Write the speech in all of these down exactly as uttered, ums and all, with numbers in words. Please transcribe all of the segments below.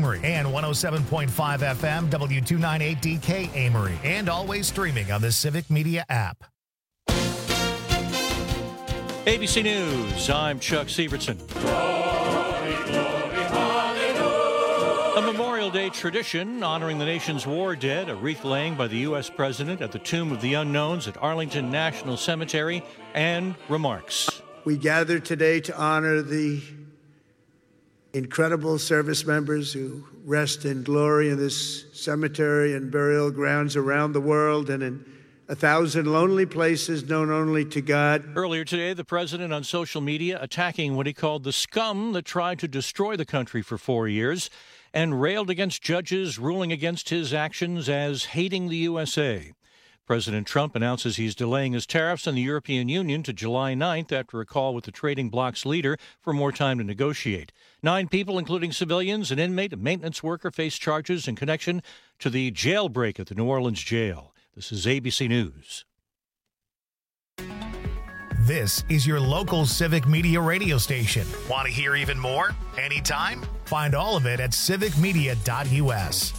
Amory, and one oh seven point five F M W two ninety-eight D K Amory, and always streaming on the Civic Media app. A B C News, I'm Chuck Severson. Glory, glory, hallelujah. A Memorial Day tradition honoring the nation's war dead, a wreath laying by the U S President at the Tomb of the Unknowns at Arlington National Cemetery, and remarks. We gather today to honor the incredible service members who rest in glory in this cemetery and burial grounds around the world and in a thousand lonely places known only to God. Earlier today, the president on social media attacking what he called the scum that tried to destroy the country for four years and railed against judges ruling against his actions as hating the U S A. President Trump announces he's delaying his tariffs on the European Union to July ninth after a call with the trading bloc's leader for more time to negotiate. Nine people, including civilians, an inmate, a maintenance worker, face charges in connection to the jailbreak at the New Orleans jail. This is A B C News. This is your local Civic Media radio station. Want to hear even more? Anytime? Find all of it at civic media dot U S.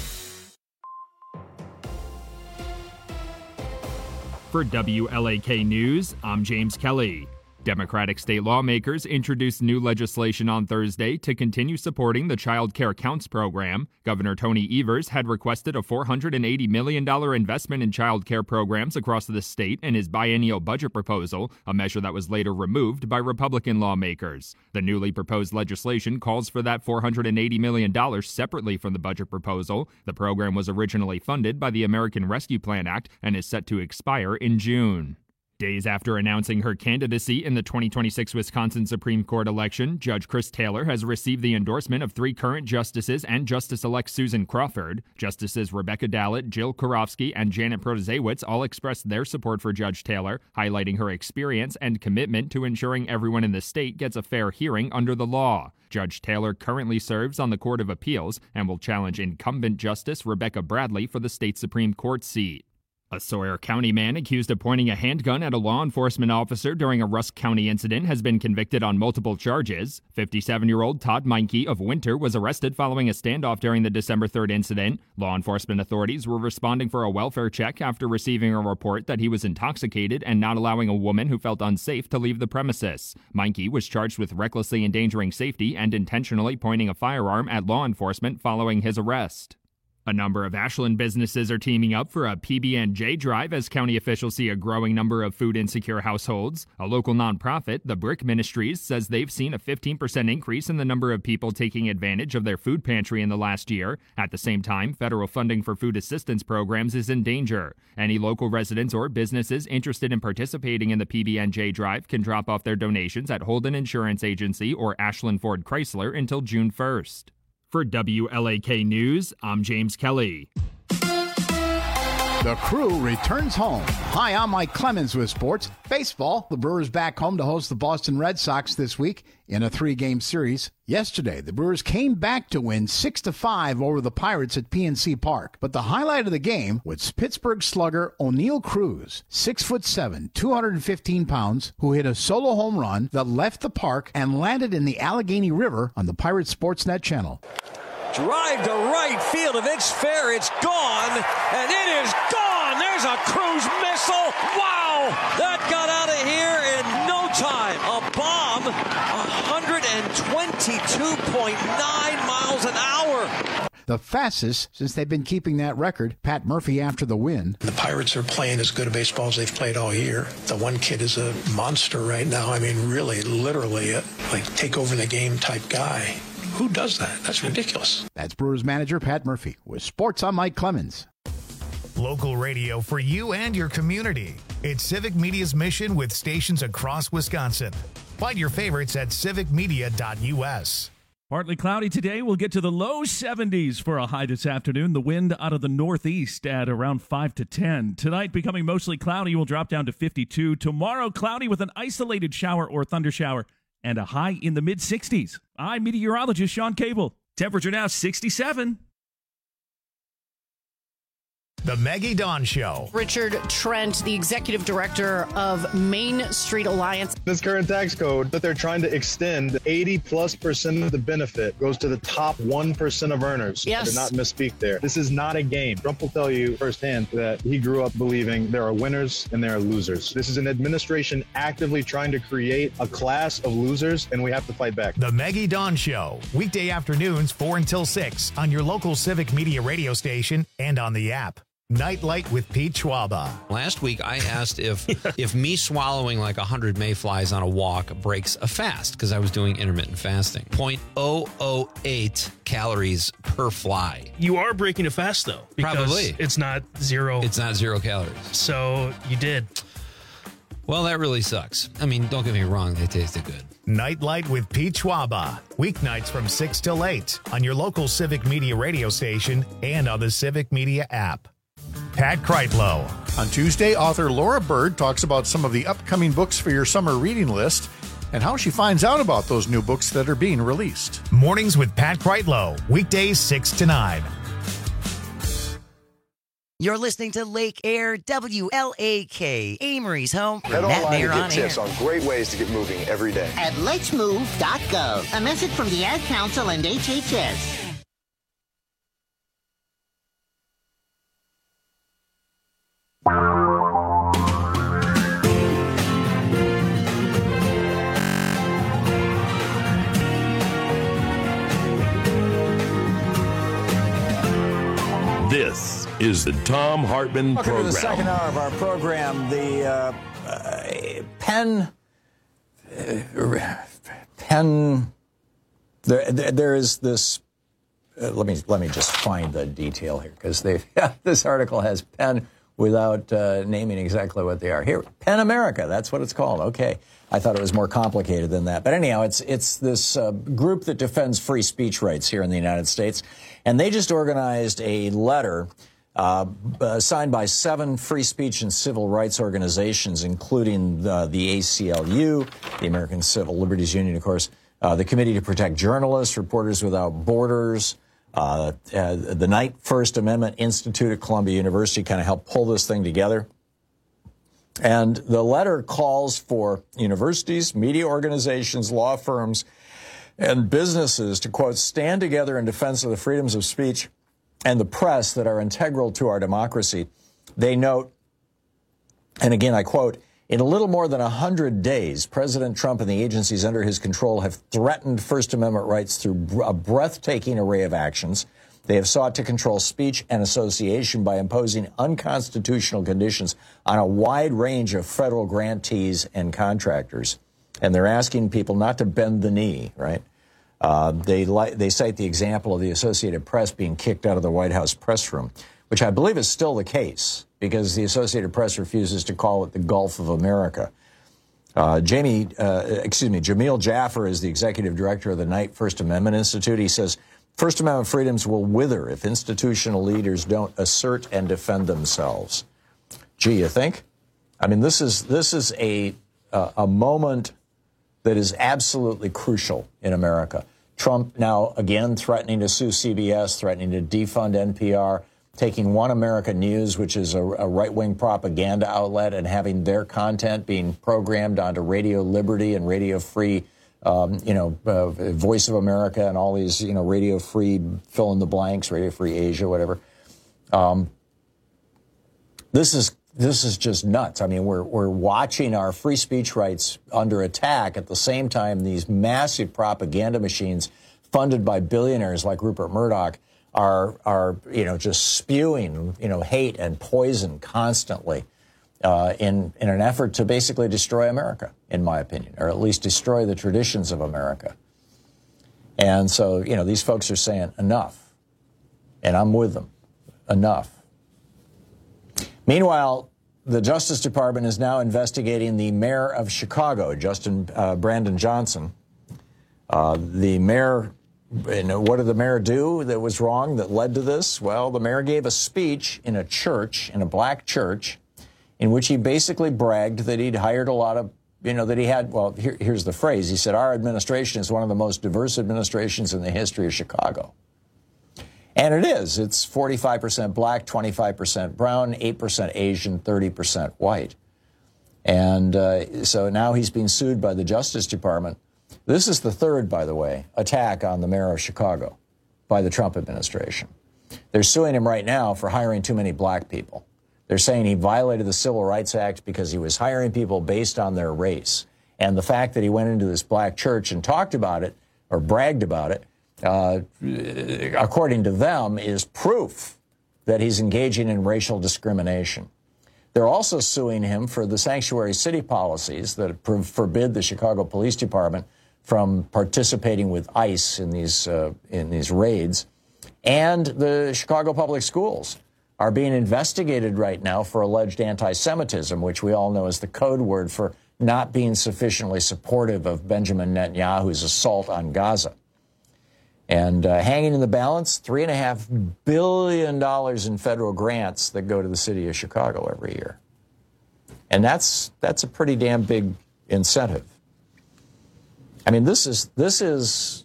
For W L A K News, I'm James Kelly. Democratic state lawmakers introduced new legislation on Thursday to continue supporting the Child Care Counts program. Governor Tony Evers had requested a four hundred eighty million dollars investment in child care programs across the state in his biennial budget proposal, a measure that was later removed by Republican lawmakers. The newly proposed legislation calls for that four hundred eighty million dollars separately from the budget proposal. The program was originally funded by the American Rescue Plan Act and is set to expire in June. Days after announcing her candidacy in the twenty twenty-six Wisconsin Supreme Court election, Judge Chris Taylor has received the endorsement of three current justices and Justice-elect Susan Crawford. Justices Rebecca Dallett, Jill Karofsky, and Janet Protasiewicz all expressed their support for Judge Taylor, highlighting her experience and commitment to ensuring everyone in the state gets a fair hearing under the law. Judge Taylor currently serves on the Court of Appeals and will challenge incumbent Justice Rebecca Bradley for the state Supreme Court seat. A Sawyer County man accused of pointing a handgun at a law enforcement officer during a Rusk County incident has been convicted on multiple charges. fifty-seven-year-old Todd Meinke of Winter was arrested following a standoff during the December third incident. Law enforcement authorities were responding for a welfare check after receiving a report that he was intoxicated and not allowing a woman who felt unsafe to leave the premises. Meinke was charged with recklessly endangering safety and intentionally pointing a firearm at law enforcement following his arrest. A number of Ashland businesses are teaming up for a P B and J drive as county officials see a growing number of food-insecure households. A local nonprofit, the Brick Ministries, says they've seen a fifteen percent increase in the number of people taking advantage of their food pantry in the last year. At the same time, federal funding for food assistance programs is in danger. Any local residents or businesses interested in participating in the P B and J drive can drop off their donations at Holden Insurance Agency or Ashland Ford Chrysler until June first. For W L A K News, I'm James Kelly. The Crew returns home. Hi, I'm Mike Clemens with sports. Baseball, the Brewers back home to host the Boston Red Sox this week in a three-game series. Yesterday, the Brewers came back to win six to five over the Pirates at P N C Park. But the highlight of the game was Pittsburgh slugger O'Neill Cruz, six foot seven, two hundred fifteen pounds, who hit a solo home run that left the park and landed in the Allegheny River on the Pirates Sportsnet channel. Drive to right field of It's fair. It's gone, and it is gone. There's a Cruz missile. Wow, that got out of here in no time. A bomb, one twenty-two point nine miles an hour. The fastest since they've been keeping that record. Pat Murphy after the win. The Pirates are playing as good a baseball as they've played all year. The one kid is a monster right now. I mean, really, literally, a, like take over the game type guy. Who does that? That's ridiculous. That's Brewers manager Pat Murphy. With sports, I'm Mike Clemens. Local radio for you and your community. It's Civic Media's mission with stations across Wisconsin. Find your favorites at civic media dot U S. Partly cloudy today. We'll get to the low seventies for a high this afternoon. The wind out of the northeast at around five to ten. Tonight, becoming mostly cloudy, will drop down to fifty-two. Tomorrow, cloudy with an isolated shower or thundershower and a high in the mid-sixties. I'm meteorologist Sean Cable. Temperature now sixty-seven. The Maggie Dawn Show. Richard Trent, the executive director of Main Street Alliance. This current tax code that they're trying to extend, eighty plus percent of the benefit goes to the top one percent of earners. Yes. I did not misspeak there. This is not a game. Trump will tell you firsthand that he grew up believing there are winners and there are losers. This is an administration actively trying to create a class of losers, and we have to fight back. The Maggie Dawn Show. Weekday afternoons, four until six on your local Civic Media radio station and on the app. Nightlight with Pete Schwaba. Last week, I asked if if me swallowing like one hundred mayflies on a walk breaks a fast, because I was doing intermittent fasting. zero point zero zero eight calories per fly. You are breaking a fast, though. Because Probably. It's not zero. It's not zero calories. So you did. Well, that really sucks. I mean, don't get me wrong. They tasted good. Nightlight with Pete Schwaba. Weeknights from six till eight on your local Civic Media radio station and on the Civic Media app. Pat Kreitlow. On Tuesday, author Laura Bird talks about some of the upcoming books for your summer reading list and how she finds out about those new books that are being released. Mornings with Pat Kreitlow. Weekdays six to nine. You're listening to Lake Air W L A K, Amory's home. Head Matt online to Mayer get on tips air. on great ways to get moving every day. At lets move dot gov. A message from the Ad Council and H H S. This is the Tom Hartman Welcome Program. to the second hour of our program. The uh, uh, Penn, uh, Penn, there, there, there is this. Uh, let me let me just find the detail here, because they this article has Penn without uh, naming exactly what they are. Here, Penn America. That's what it's called. Okay, I thought it was more complicated than that. But anyhow, it's it's this uh, group that defends free speech rights here in the United States, and they just organized a letter uh, uh, signed by seven free speech and civil rights organizations, including the, the A C L U, the American Civil Liberties Union, of course, uh, the Committee to Protect Journalists, Reporters Without Borders. Uh, uh, the Knight First Amendment Institute at Columbia University kind of helped pull this thing together. And the letter calls for universities, media organizations, law firms, and businesses to, quote, stand together in defense of the freedoms of speech and the press that are integral to our democracy. They note, and again I quote, in a little more than one hundred days, President Trump and the agencies under his control have threatened First Amendment rights through a breathtaking array of actions. They have sought to control speech and association by imposing unconstitutional conditions on a wide range of federal grantees and contractors. And they're asking people not to bend the knee, right? Uh, they, li- they cite the example of the Associated Press being kicked out of the White House press room, which I believe is still the case, because the Associated Press refuses to call it the Gulf of America. Uh, Jamie, uh, excuse me, Jamil Jaffer is the executive director of the Knight First Amendment Institute. He says, First Amendment freedoms will wither if institutional leaders don't assert and defend themselves. Gee, you think? I mean, this is this is a uh, a moment that is absolutely crucial in America. Trump now again threatening to sue C B S, threatening to defund N P R, taking One America News, which is a, a right-wing propaganda outlet, and having their content being programmed onto Radio Liberty and Radio Free, um, you know, uh, Voice of America and all these, you know, Radio Free fill in the blanks, Radio Free Asia, whatever. Um, this is this is just nuts. I mean, we're we're watching our free speech rights under attack at the same time these massive propaganda machines funded by billionaires like Rupert Murdoch are, are you know, just spewing, you know, hate and poison constantly uh, in, in an effort to basically destroy America, in my opinion, or at least destroy the traditions of America. And so, you know, these folks are saying enough, and I'm with them, enough. Meanwhile, the Justice Department is now investigating the mayor of Chicago, Justin uh, Brandon Johnson. Uh, the mayor... And what did the mayor do that was wrong that led to this? Well, the mayor gave a speech in a church, in a black church, in which he basically bragged that he'd hired a lot of, you know, that he had, well, here, here's the phrase. He said, our administration is one of the most diverse administrations in the history of Chicago. And it is. It's forty-five percent black, twenty-five percent brown, eight percent Asian, thirty percent white. And uh, so now he's being sued by the Justice Department. This is the third, by the way, attack on the mayor of Chicago by the Trump administration. They're suing him right now for hiring too many black people. They're saying he violated the Civil Rights Act because he was hiring people based on their race. And the fact that he went into this black church and talked about it or bragged about it, uh, according to them, is proof that he's engaging in racial discrimination. They're also suing him for the sanctuary city policies that forbid the Chicago Police Department from participating with ICE in these uh, in these raids. And the Chicago Public Schools are being investigated right now for alleged anti-Semitism, which we all know is the code word for not being sufficiently supportive of Benjamin Netanyahu's assault on Gaza. And uh, hanging in the balance, three and a half billion dollars in federal grants that go to the city of Chicago every year. And that's that's a pretty damn big incentive. I mean, this is this is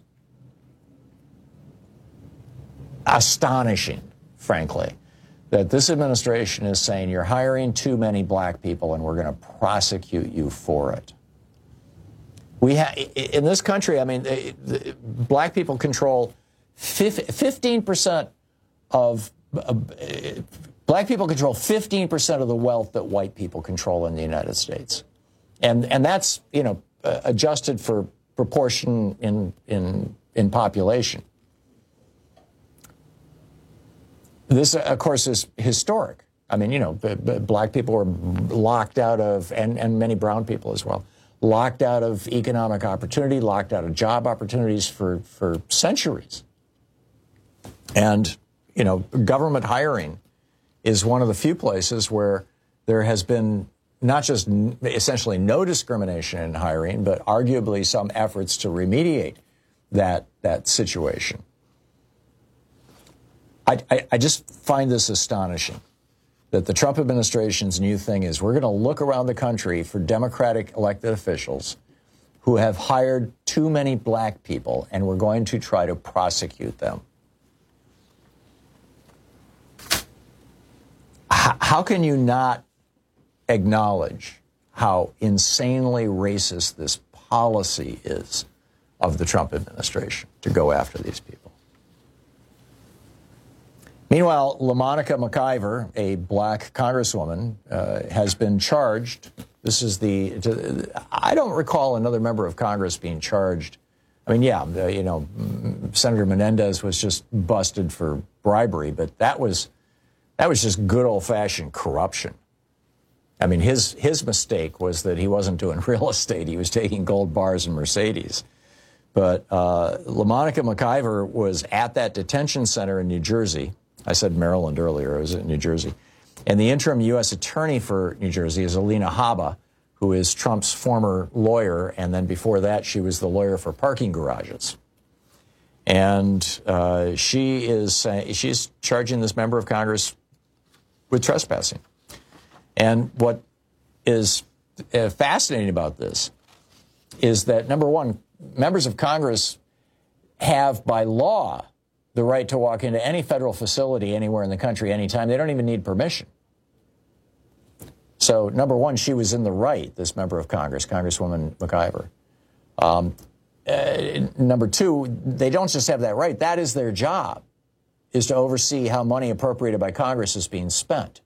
astonishing, frankly, that this administration is saying you're hiring too many black people and we're going to prosecute you for it. We ha- in this country, I mean, black people control fifteen percent of uh, black people control fifteen percent of the wealth that white people control in the United States, and and that's you know uh, adjusted for proportion in in in population. This, of course, is historic. I mean, you know, b- b- black people were locked out of, and and many brown people as well, locked out of economic opportunity, locked out of job opportunities for, for centuries. And, you know, government hiring is one of the few places where there has been not just n- essentially no discrimination in hiring, but arguably some efforts to remediate that, that situation. I, I, I just find this astonishing. That the Trump administration's new thing is we're going to look around the country for Democratic elected officials who have hired too many black people, and we're going to try to prosecute them. H- how can you not acknowledge how insanely racist this policy is of the Trump administration to go after these people? Meanwhile, LaMonica McIver, a black congresswoman, uh, has been charged. This is the, to, I don't recall another member of Congress being charged. I mean, yeah, the, you know, Senator Menendez was just busted for bribery, but that was, that was just good old-fashioned corruption. I mean, his, his mistake was that he wasn't doing real estate. He was taking gold bars and Mercedes. But uh, LaMonica McIver was at that detention center in New Jersey. I said Maryland earlier. It was in New Jersey. And the interim U S attorney for New Jersey is Alina Habba, who is Trump's former lawyer. And then before that, she was the lawyer for parking garages. And uh, she is uh, she's charging this member of Congress with trespassing. And what is uh, fascinating about this is that, number one, members of Congress have, by law, the right to walk into any federal facility anywhere in the country anytime. They don't even need permission. So, number one, she was in the right, this member of Congress, Congresswoman McIver. Um, uh, number two, they don't just have that right. That is their job, is to oversee how money appropriated by Congress is being spent.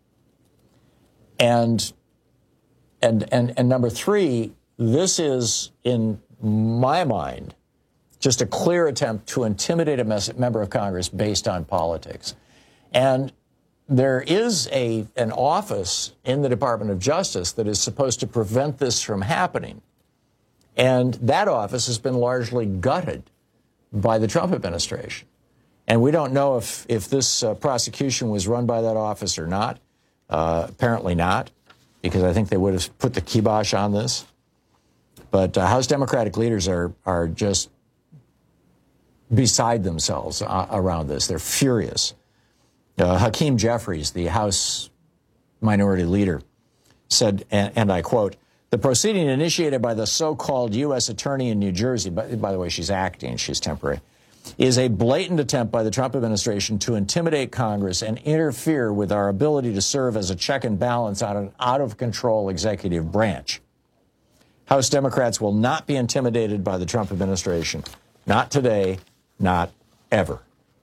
And, and, and, and number three, this is, in my mind, just a clear attempt to intimidate a mes- member of Congress based on politics. And there is a an office in the Department of Justice that is supposed to prevent this from happening. And that office has been largely gutted by the Trump administration. And we don't know if, if this uh, prosecution was run by that office or not. Uh, apparently not, because I think they would have put the kibosh on this. But uh, House Democratic leaders are are just beside themselves uh, around this. They're furious. Uh, Hakeem Jeffries, the House Minority Leader, said, and, and I quote, "The proceeding initiated by the so-called U S attorney in New Jersey," by, by the way, she's acting, she's temporary, is a blatant attempt by the Trump administration to intimidate Congress and interfere with our ability to serve as a check and balance on an out-of-control executive branch. House Democrats will not be intimidated by the Trump administration. Not today, not ever.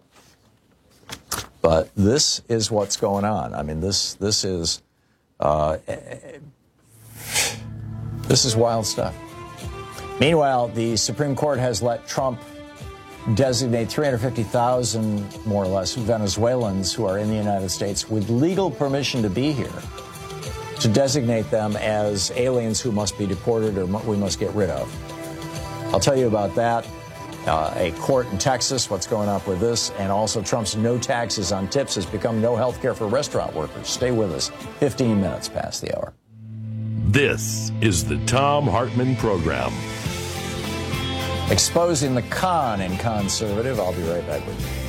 But this is what's going on. I mean, this this is uh, this is wild stuff. Meanwhile, the Supreme Court has let Trump designate three hundred fifty thousand, more or less, Venezuelans who are in the United States with legal permission to be here, to designate them as aliens who must be deported or we must get rid of. I'll tell you about that. Uh, a court in Texas, what's going on with this, and also Trump's no taxes on tips has become no health care for restaurant workers. Stay with us. fifteen minutes past the hour. This is the Thom Hartmann Program. Exposing the con in conservative. I'll be right back with you.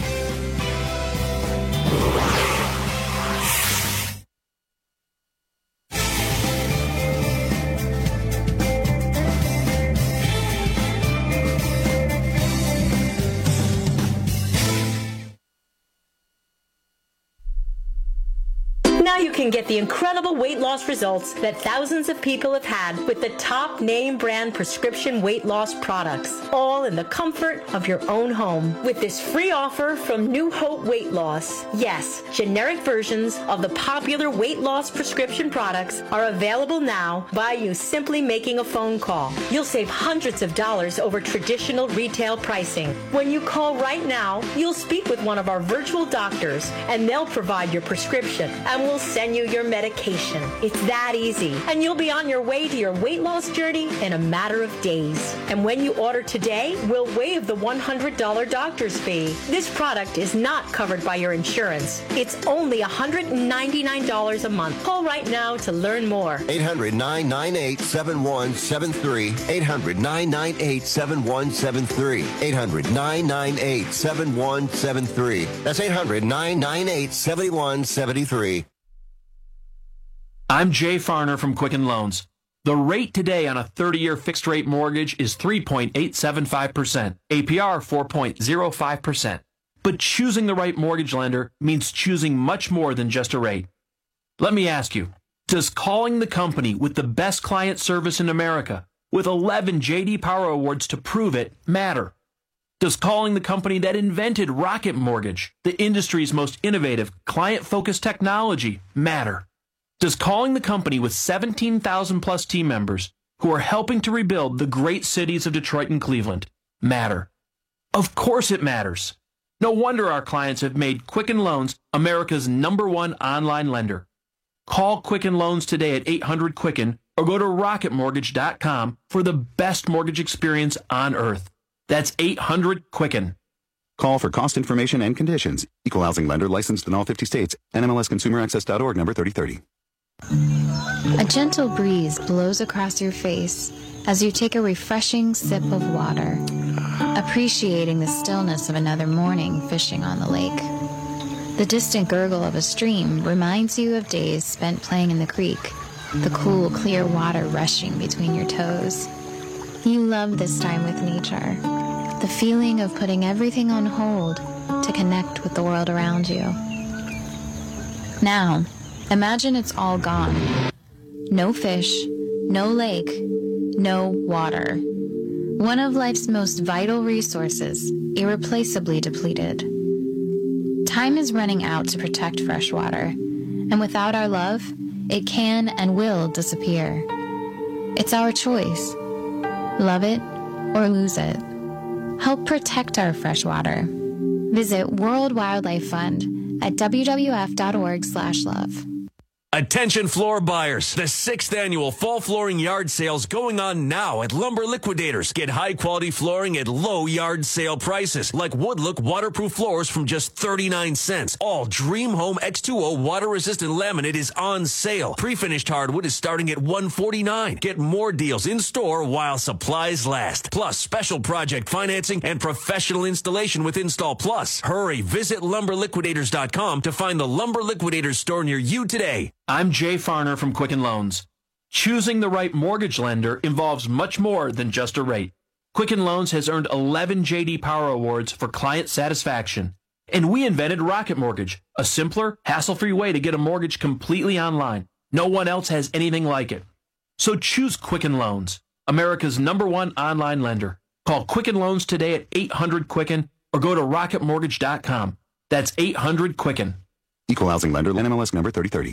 Now you can get the incredible weight loss results that thousands of people have had with the top name brand prescription weight loss products, all in the comfort of your own home. With this free offer from New Hope Weight Loss, yes, generic versions of the popular weight loss prescription products are available now by you simply making a phone call. You'll save hundreds of dollars over traditional retail pricing. When you call right now, you'll speak with one of our virtual doctors and they'll provide your prescription and we'll send you your medication. It's that easy. And you'll be on your way to your weight loss journey in a matter of days. And when you order today, we'll waive the one hundred dollars doctor's fee. This product is not covered by your insurance. It's only one hundred ninety-nine dollars a month. Call right now to learn more. eight hundred, nine nine eight, seven one seven three. eight hundred, nine nine eight, seven one seven three. eight hundred, nine nine eight, seven one seven three. That's eight hundred, nine nine eight, seven one seven three. I'm Jay Farner from Quicken Loans. The rate today on a thirty-year fixed-rate mortgage is three point eight seven five percent, A P R four point zero five percent. But choosing the right mortgage lender means choosing much more than just a rate. Let me ask you, does calling the company with the best client service in America, with eleven J D Power Awards to prove it, matter? Does calling the company that invented Rocket Mortgage, the industry's most innovative, client-focused technology, matter? Does calling the company with seventeen thousand plus team members who are helping to rebuild the great cities of Detroit and Cleveland matter? Of course it matters. No wonder our clients have made Quicken Loans America's number one online lender. Call Quicken Loans today at eight hundred Quicken or go to rocket mortgage dot com for the best mortgage experience on earth. That's eight hundred Quicken. Call for cost information and conditions. Equal housing lender licensed in all fifty states. N M L S consumer access dot org number thirty thirty. A gentle breeze blows across your face as you take a refreshing sip of water, appreciating the stillness of another morning fishing on the lake. The distant gurgle of a stream reminds you of days spent playing in the creek, the cool, clear water rushing between your toes. You love this time with nature, the feeling of putting everything on hold to connect with the world around you. Now, imagine it's all gone. No fish, no lake, no water. One of life's most vital resources, irreplaceably depleted. Time is running out to protect fresh water, and without our love, it can and will disappear. It's our choice. Love it or lose it. Help protect our fresh water. Visit World Wildlife Fund at w w f dot org slash love. Attention floor buyers. The sixth annual fall flooring yard sales going on now at Lumber Liquidators. Get high quality flooring at low yard sale prices like Woodlook waterproof floors from just thirty-nine cents. All Dream Home X two O water resistant laminate is on sale. Pre-finished hardwood is starting at one forty-nine. Get more deals in store while supplies last. Plus special project financing and professional installation with Install Plus. Hurry, visit lumber liquidators dot com to find the Lumber Liquidators store near you today. I'm Jay Farner from Quicken Loans. Choosing the right mortgage lender involves much more than just a rate. Quicken Loans has earned eleven J D Power Awards for client satisfaction. And we invented Rocket Mortgage, a simpler, hassle-free way to get a mortgage completely online. No one else has anything like it. So choose Quicken Loans, America's number one online lender. Call Quicken Loans today at eight hundred Quicken or go to rocket mortgage dot com. That's eight hundred Quicken. Equal housing lender, N M L S number thirty thirty.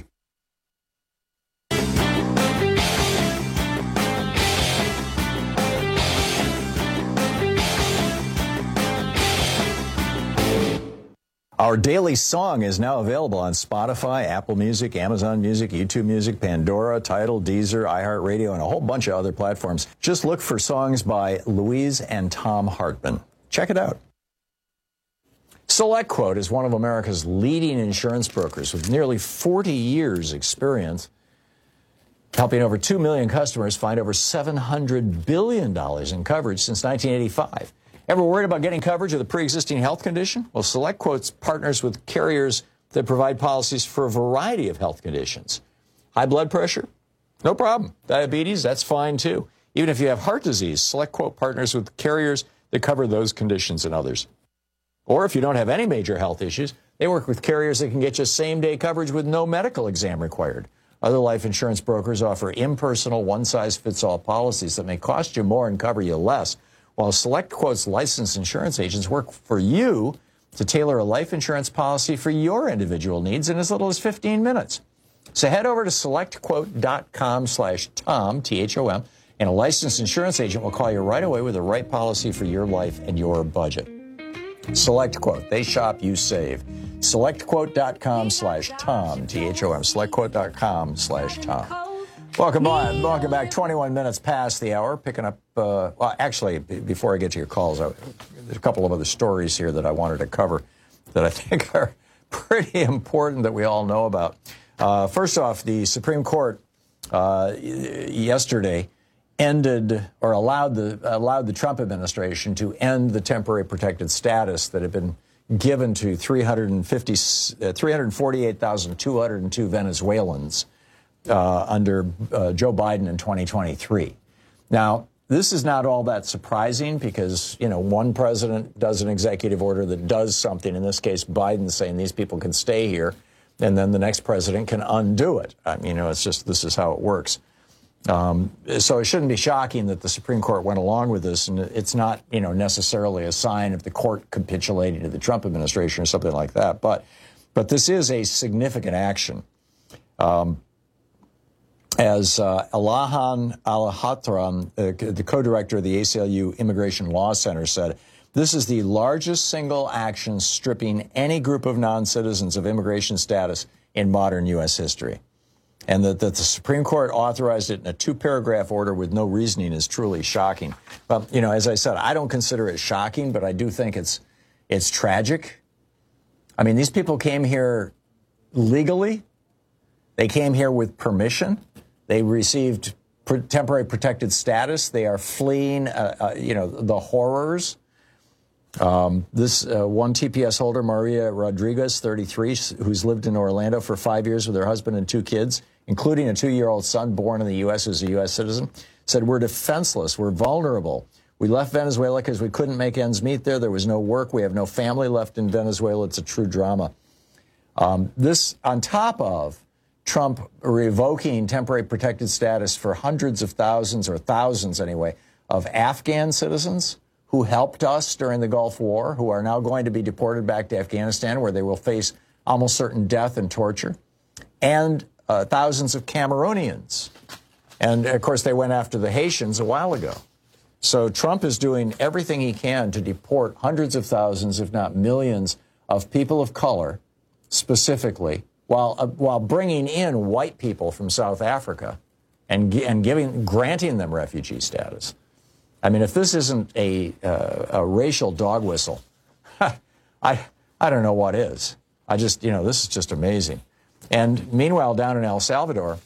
Our daily song is now available on Spotify, Apple Music, Amazon Music, YouTube Music, Pandora, Tidal, Deezer, iHeartRadio, and a whole bunch of other platforms. Just look for songs by Louise and Tom Hartman. Check it out. SelectQuote is one of America's leading insurance brokers with nearly forty years experience, helping over two million customers find over seven hundred billion dollars in coverage since nineteen eighty-five. Ever worried about getting coverage with a pre-existing health condition? Well, SelectQuote partners with carriers that provide policies for a variety of health conditions. High blood pressure? No problem. Diabetes? That's fine, too. Even if you have heart disease, SelectQuote partners with carriers that cover those conditions and others. Or if you don't have any major health issues, they work with carriers that can get you same-day coverage with no medical exam required. Other life insurance brokers offer impersonal, one-size-fits-all policies that may cost you more and cover you less, while SelectQuote's licensed insurance agents work for you to tailor a life insurance policy for your individual needs in as little as fifteen minutes. So head over to SelectQuote.com slash Tom, T H O M, and a licensed insurance agent will call you right away with the right policy for your life and your budget. SelectQuote. They shop, you save. SelectQuote.com slash Tom, T H O M. SelectQuote.com slash Tom. Welcome on. Welcome back. twenty-one minutes past the hour. Picking up, uh, well, actually, b- before I get to your calls, I, there's a couple of other stories here that I wanted to cover that I think are pretty important that we all know about. Uh, first off, the Supreme Court uh, yesterday ended or allowed the allowed the Trump administration to end the temporary protected status that had been given to three hundred fifty, uh, three hundred forty-eight thousand two hundred two Venezuelans Uh, under uh, Joe Biden in twenty twenty-three. Now, this is not all that surprising because, you know, one president does an executive order that does something, in this case, Biden saying these people can stay here, and then the next president can undo it. I mean, you know, it's just, this is how it works. Um, so it shouldn't be shocking that the Supreme Court went along with this, and it's not, you know, necessarily a sign of the court capitulating to the Trump administration or something like that. But, but this is a significant action. Um, As uh, Alahan Al-Hatram, uh, the co-director of the A C L U Immigration Law Center, said, this is the largest single action stripping any group of non-citizens of immigration status in modern U S history. And that, that the Supreme Court authorized it in a two-paragraph order with no reasoning is truly shocking. Well, you know, as I said, I don't consider it shocking, but I do think it's it's tragic. I mean, these people came here legally. They came here with permission. They received pr- temporary protected status. They are fleeing, uh, uh, you know, the horrors. Um, this uh, one T P S holder, Maria Rodriguez, thirty-three, who's lived in Orlando for five years with her husband and two kids, including a two-year-old son born in the U S who's a U S citizen, said, we're defenseless. We're vulnerable. We left Venezuela because we couldn't make ends meet there. There was no work. We have no family left in Venezuela. It's a true drama. Um, this on top of Trump revoking temporary protected status for hundreds of thousands, or thousands anyway, of Afghan citizens who helped us during the Gulf War, who are now going to be deported back to Afghanistan, where they will face almost certain death and torture, and uh, thousands of Cameroonians. And, of course, they went after the Haitians a while ago. So Trump is doing everything he can to deport hundreds of thousands, if not millions, of people of color, specifically, while uh, while bringing in white people from South Africa and and giving granting them refugee status. I mean, if this isn't a uh, a racial dog whistle, I I don't know what is. I just, you know, this is just amazing. And meanwhile, down in El Salvador,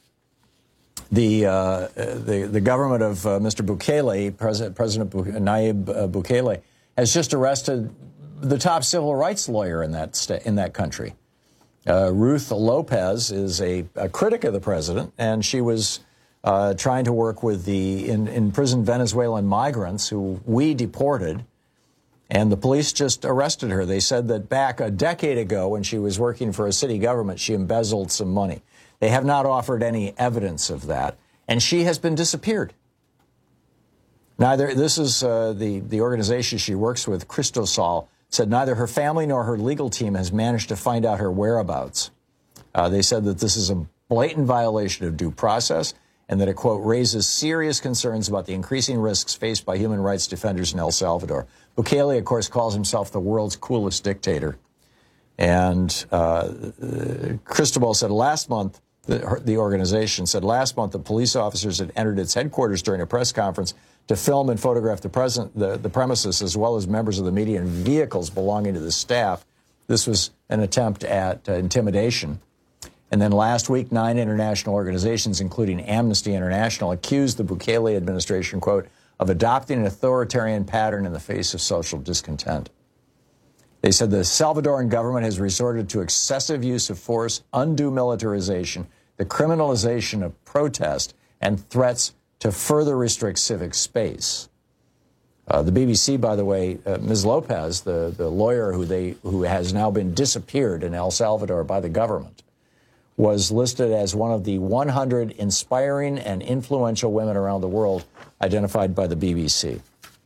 the uh, the the government of uh, Mister Bukele, President President Nayib Bukele, has just arrested the top civil rights lawyer in that sta- in that country. Uh, Ruth Lopez is a, a critic of the president, and she was uh, trying to work with the in, imprisoned Venezuelan migrants who we deported. And the police just arrested her. They said that back a decade ago when she was working for a city government, she embezzled some money. They have not offered any evidence of that. And she has been disappeared. Neither, this is uh, the, the organization she works with, Cristosal, said neither her family nor her legal team has managed to find out her whereabouts. Uh, they said that this is a blatant violation of due process and that it, quote, raises serious concerns about the increasing risks faced by human rights defenders in El Salvador. Bukele, of course, calls himself the world's coolest dictator. And uh, Cristobal said last month, the, the organization said last month that police officers had entered its headquarters during a press conference to film and photograph the, present, the, the premises as well as members of the media and vehicles belonging to the staff. This was an attempt at uh, intimidation. And then last week, nine international organizations, including Amnesty International, accused the Bukele administration, quote, of adopting an authoritarian pattern in the face of social discontent. They said the Salvadoran government has resorted to excessive use of force, undue militarization, the criminalization of protest, and threats to further restrict civic space. Uh, the B B C, by the way, uh, Miz Lopez, the, the lawyer who, they, who has now been disappeared in El Salvador by the government, was listed as one of the one hundred inspiring and influential women around the world identified by the B B C.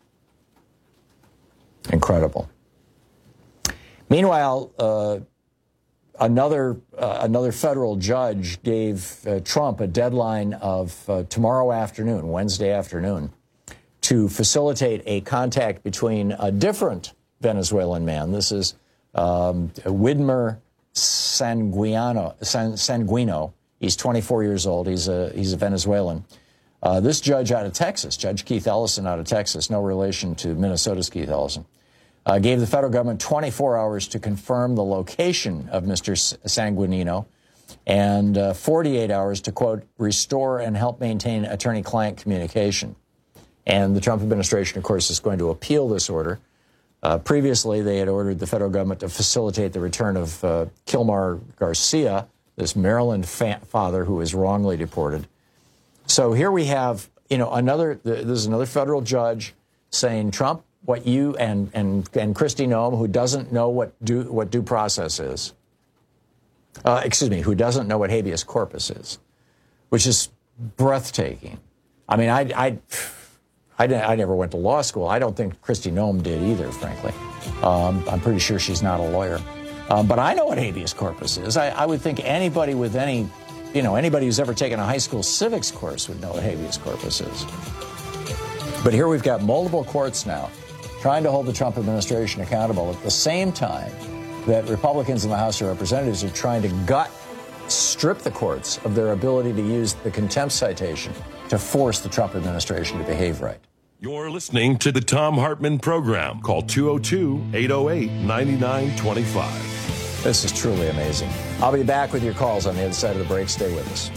Incredible. Meanwhile, uh, another uh, another federal judge gave uh, Trump a deadline of uh, tomorrow afternoon, Wednesday afternoon, to facilitate a contact between a different Venezuelan man. This is um, Widmer Sanguino, San, Sanguino. He's twenty-four years old. He's a he's a Venezuelan. Uh, this judge out of Texas, Judge Keith Ellison out of Texas, no relation to Minnesota's Keith Ellison, uh, gave the federal government twenty-four hours to confirm the location of Mister Sanguinino and uh, forty-eight hours to, quote, restore and help maintain attorney-client communication. And the Trump administration, of course, is going to appeal this order. Uh, previously, they had ordered the federal government to facilitate the return of uh, Kilmar Garcia, this Maryland fa- father who was wrongly deported. So here we have, you know, another, this is another federal judge saying, Trump, what you and and and Kristi Noem, who doesn't know what due what due process is, uh, excuse me, who doesn't know what habeas corpus is, which is breathtaking. I mean, I I I, I never went to law school. I don't think Kristi Noem did either, frankly. Um, I'm pretty sure she's not a lawyer, um, but I know what habeas corpus is. I, I would think anybody with any, you know, anybody who's ever taken a high school civics course would know what habeas corpus is. But here we've got multiple courts now trying to hold the Trump administration accountable at the same time that Republicans in the House of Representatives are trying to gut, strip the courts of their ability to use the contempt citation to force the Trump administration to behave right. You're listening to the Thom Hartmann Program. Call two oh two, eight oh eight, nine nine two five. This is truly amazing. I'll be back with your calls on the other side of the break. Stay with us.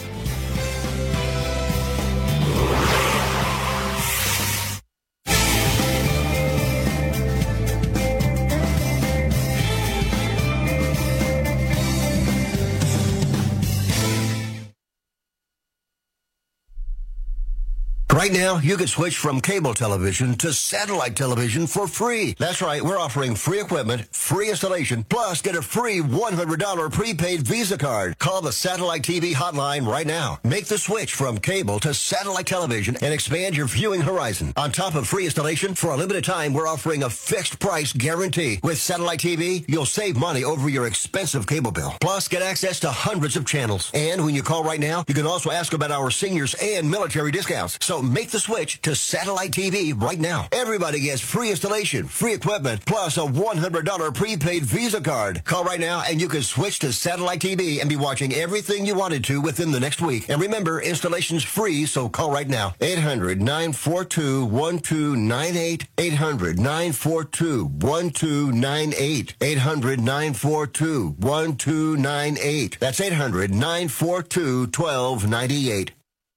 Right now, you can switch from cable television to satellite television for free. That's right, we're offering free equipment, free installation, plus get a free one hundred dollars prepaid Visa card. Call the Satellite T V hotline right now. Make the switch from cable to satellite television and expand your viewing horizon. On top of free installation, for a limited time, we're offering a fixed price guarantee. With Satellite T V, you'll save money over your expensive cable bill. Plus, get access to hundreds of channels. And when you call right now, you can also ask about our seniors and military discounts. So make the switch to Satellite T V right now. Everybody gets free installation, free equipment, plus a one hundred dollars prepaid Visa card. Call right now and you can switch to Satellite T V and be watching everything you wanted to within the next week. And remember, installation's free, so call right now. eight hundred, nine four two, one two nine eight. eight hundred, nine four two, one two nine eight. eight hundred, nine four two, one two nine eight. That's eight hundred, nine four two, one two nine eight.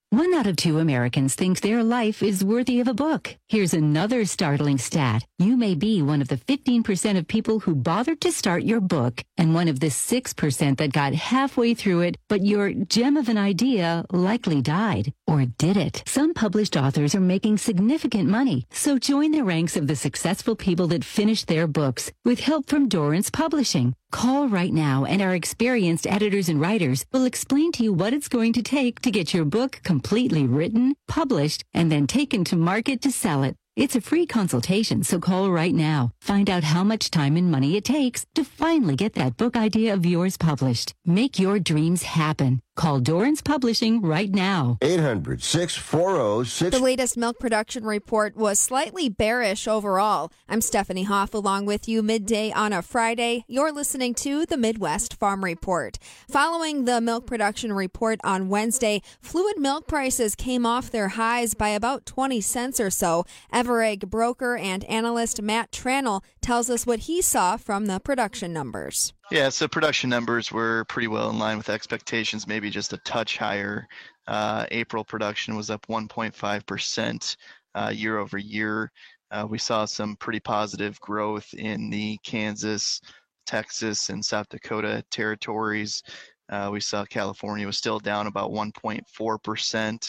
One out of two Americans think their life is worthy of a book. Here's another startling stat. You may be one of the fifteen percent of people who bothered to start your book and one of the six percent that got halfway through it, but your gem of an idea likely died. Or did it? Some published authors are making significant money, so join the ranks of the successful people that finished their books with help from Dorrance Publishing. Call right now, and our experienced editors and writers will explain to you what it's going to take to get your book completely written, published, and then taken to market to sell it. It's a free consultation, so call right now. Find out how much time and money it takes to finally get that book idea of yours published. Make your dreams happen. Call Dorrance Publishing right now. eight hundred, six four zero, six The latest milk production report was slightly bearish overall. I'm Stephanie Hoff along with you midday on a Friday. You're listening to the Midwest Farm Report. Following the milk production report on Wednesday, fluid milk prices came off their highs by about twenty cents or so. Everegg broker and analyst Matt Tranel tells us what he saw from the production numbers. Yeah, so production numbers were pretty well in line with expectations, maybe just a touch higher. Uh, April production was up one point five percent uh, year over year. Uh, we saw some pretty positive growth in the Kansas, Texas, and South Dakota territories. Uh, we saw California was still down about one point four percent,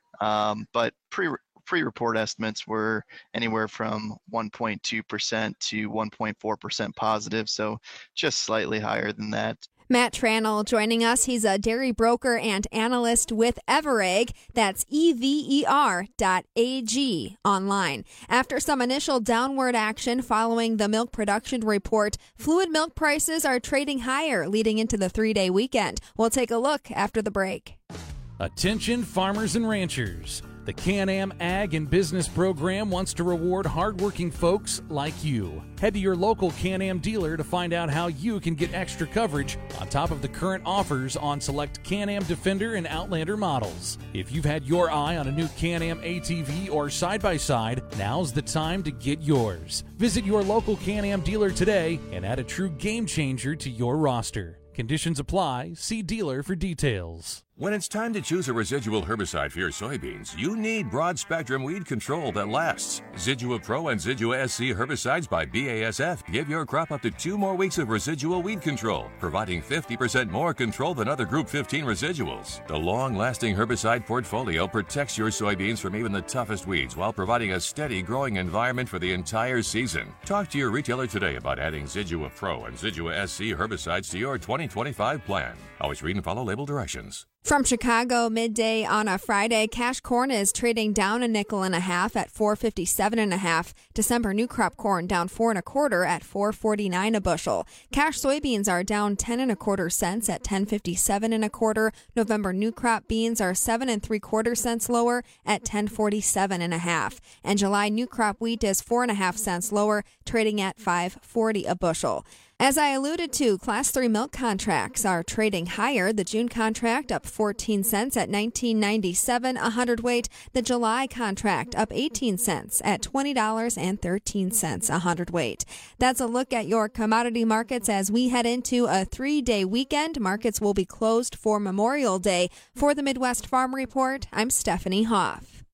um, but pre Pre-report estimates were anywhere from one point two percent to one point four percent positive, so just slightly higher than that. Matt Tranel joining us. He's a dairy broker and analyst with Everegg. That's E V E R dot A G online. After some initial downward action following the milk production report, fluid milk prices are trading higher leading into the three-day weekend. We'll take a look after the break. Attention farmers and ranchers. The Can-Am Ag and Business Program wants to reward hardworking folks like you. Head to your local Can-Am dealer to find out how you can get extra coverage on top of the current offers on select Can-Am Defender and Outlander models. If you've had your eye on a new Can-Am A T V or side-by-side, now's the time to get yours. Visit your local Can-Am dealer today and add a true game changer to your roster. Conditions apply. See dealer for details. When it's time to choose a residual herbicide for your soybeans, you need broad-spectrum weed control that lasts. Zidua Pro and Zidua S C herbicides by B A S F give your crop up to two more weeks of residual weed control, providing fifty percent more control than other Group fifteen residuals. The long-lasting herbicide portfolio protects your soybeans from even the toughest weeds while providing a steady growing environment for the entire season. Talk to your retailer today about adding Zidua Pro and Zidua S C herbicides to your twenty twenty-five plan. Always read and follow label directions. From Chicago, midday on a Friday, cash corn is trading down a nickel and a half at four fifty-seven and a half. December new crop corn down four and a quarter at four forty-nine a bushel. Cash soybeans are down ten and a quarter cents at ten fifty-seven and a quarter. November new crop beans are seven and three quarter cents lower at ten forty-seven and a half. And July new crop wheat is four and a half cents lower, trading at five forty a bushel. As I alluded to, Class three milk contracts are trading higher. The June contract up fourteen cents at nineteen ninety-seven a hundredweight. The July contract up eighteen cents at twenty dollars and thirteen cents a hundredweight. That's a look at your commodity markets as we head into a three-day weekend. Markets will be closed for Memorial Day. For the Midwest Farm Report, I'm Stephanie Hoff.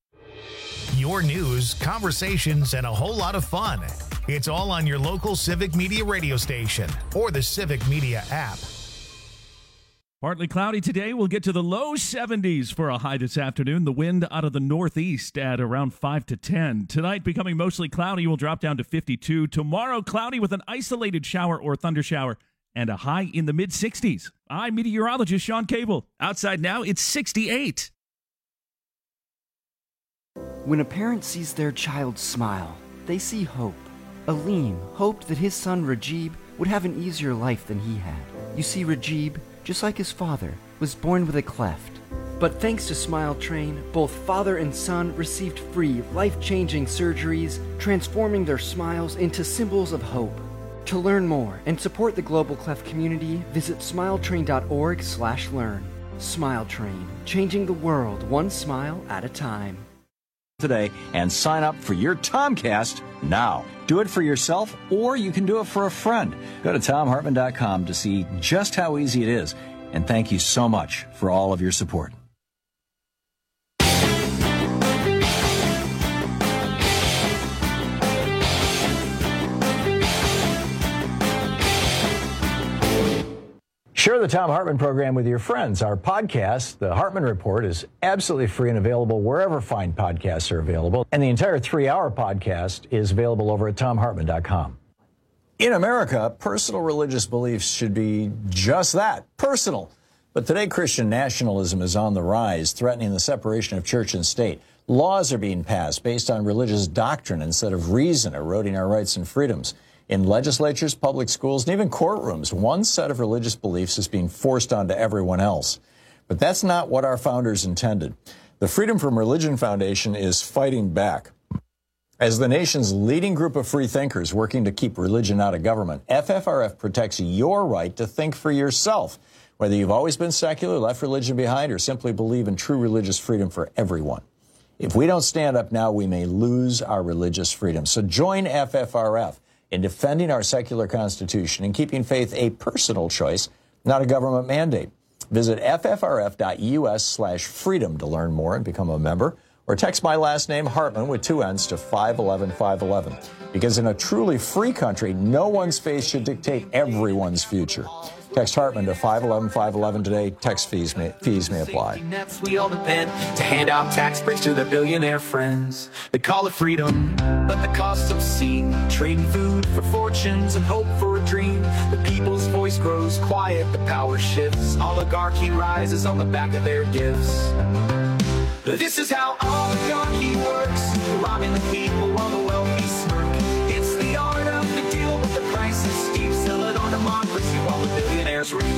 Your news, conversations, and a whole lot of fun. It's all on your local Civic Media radio station or the Civic Media app. Partly cloudy today. We'll get to the low seventies for a high this afternoon. The wind out of the northeast at around five to ten. Tonight, becoming mostly cloudy, will drop down to fifty-two. Tomorrow, cloudy with an isolated shower or thundershower and a high in the mid-sixties. I'm meteorologist Sean Cable. Outside now, it's sixty-eight. When a parent sees their child smile, they see hope. Aleem hoped that his son Rajib would have an easier life than he had. You see, Rajib, just like his father, was born with a cleft. But thanks to Smile Train, both father and son received free, life-changing surgeries, transforming their smiles into symbols of hope. To learn more and support the Global Cleft community, visit smiletrain.org slash learn. Smile Train, changing the world one smile at a time. Today and sign up for your Tomcast now. Do it for yourself, or you can do it for a friend. Go to tom hartman dot com to see just how easy it is. And thank you so much for all of your support. Share the Thom Hartmann program with your friends. Our podcast, The Hartmann Report, is absolutely free and available wherever fine podcasts are available. And the entire three-hour podcast is available over at thom hartmann dot com. In America, personal religious beliefs should be just that, personal. But today, Christian nationalism is on the rise, threatening the separation of church and state. Laws are being passed based on religious doctrine instead of reason, eroding our rights and freedoms. In legislatures, public schools, and even courtrooms, one set of religious beliefs is being forced onto everyone else. But that's not what our founders intended. The Freedom from Religion Foundation is fighting back. As the nation's leading group of free thinkers working to keep religion out of government, F F R F protects your right to think for yourself, whether you've always been secular, left religion behind, or simply believe in true religious freedom for everyone. If we don't stand up now, we may lose our religious freedom. So join F F R F in defending our secular constitution and keeping faith a personal choice, not a government mandate. Visit ffrf.us slash freedom to learn more and become a member, or text my last name, Hartmann, with two N's to five one one five one one. Because in a truly free country, no one's faith should dictate everyone's future. Text Hartmann to five one one five one one today. Text fees may, fees may apply. Nets we all depend to hand out tax breaks to their billionaire friends. They call it freedom, but the cost obscene. Trading food for fortunes and hope for a dream. The people's voice grows quiet, the power shifts. Oligarchy rises on the back of their gifts. This is how oligarchy works, robbing the people while the wealthy smirk. It's the art of the deal with the crisis. Steve sell it on democracy while the billionaires reap.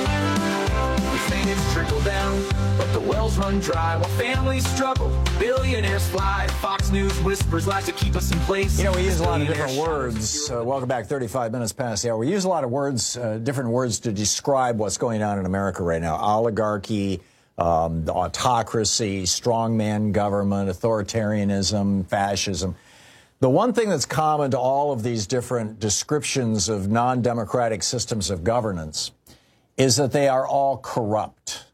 We think it's trickle down, but the wells run dry while families struggle. Billionaires fly. Fox News whispers lies to keep us in place. You know, we use a lot of different words. Uh, welcome back, thirty-five minutes past the hour. We use a lot of words, uh, different words to describe what's going on in America right now. Oligarchy, um, autocracy, strongman government, authoritarianism, fascism. The one thing that's common to all of these different descriptions of non-democratic systems of governance is that they are all corrupt.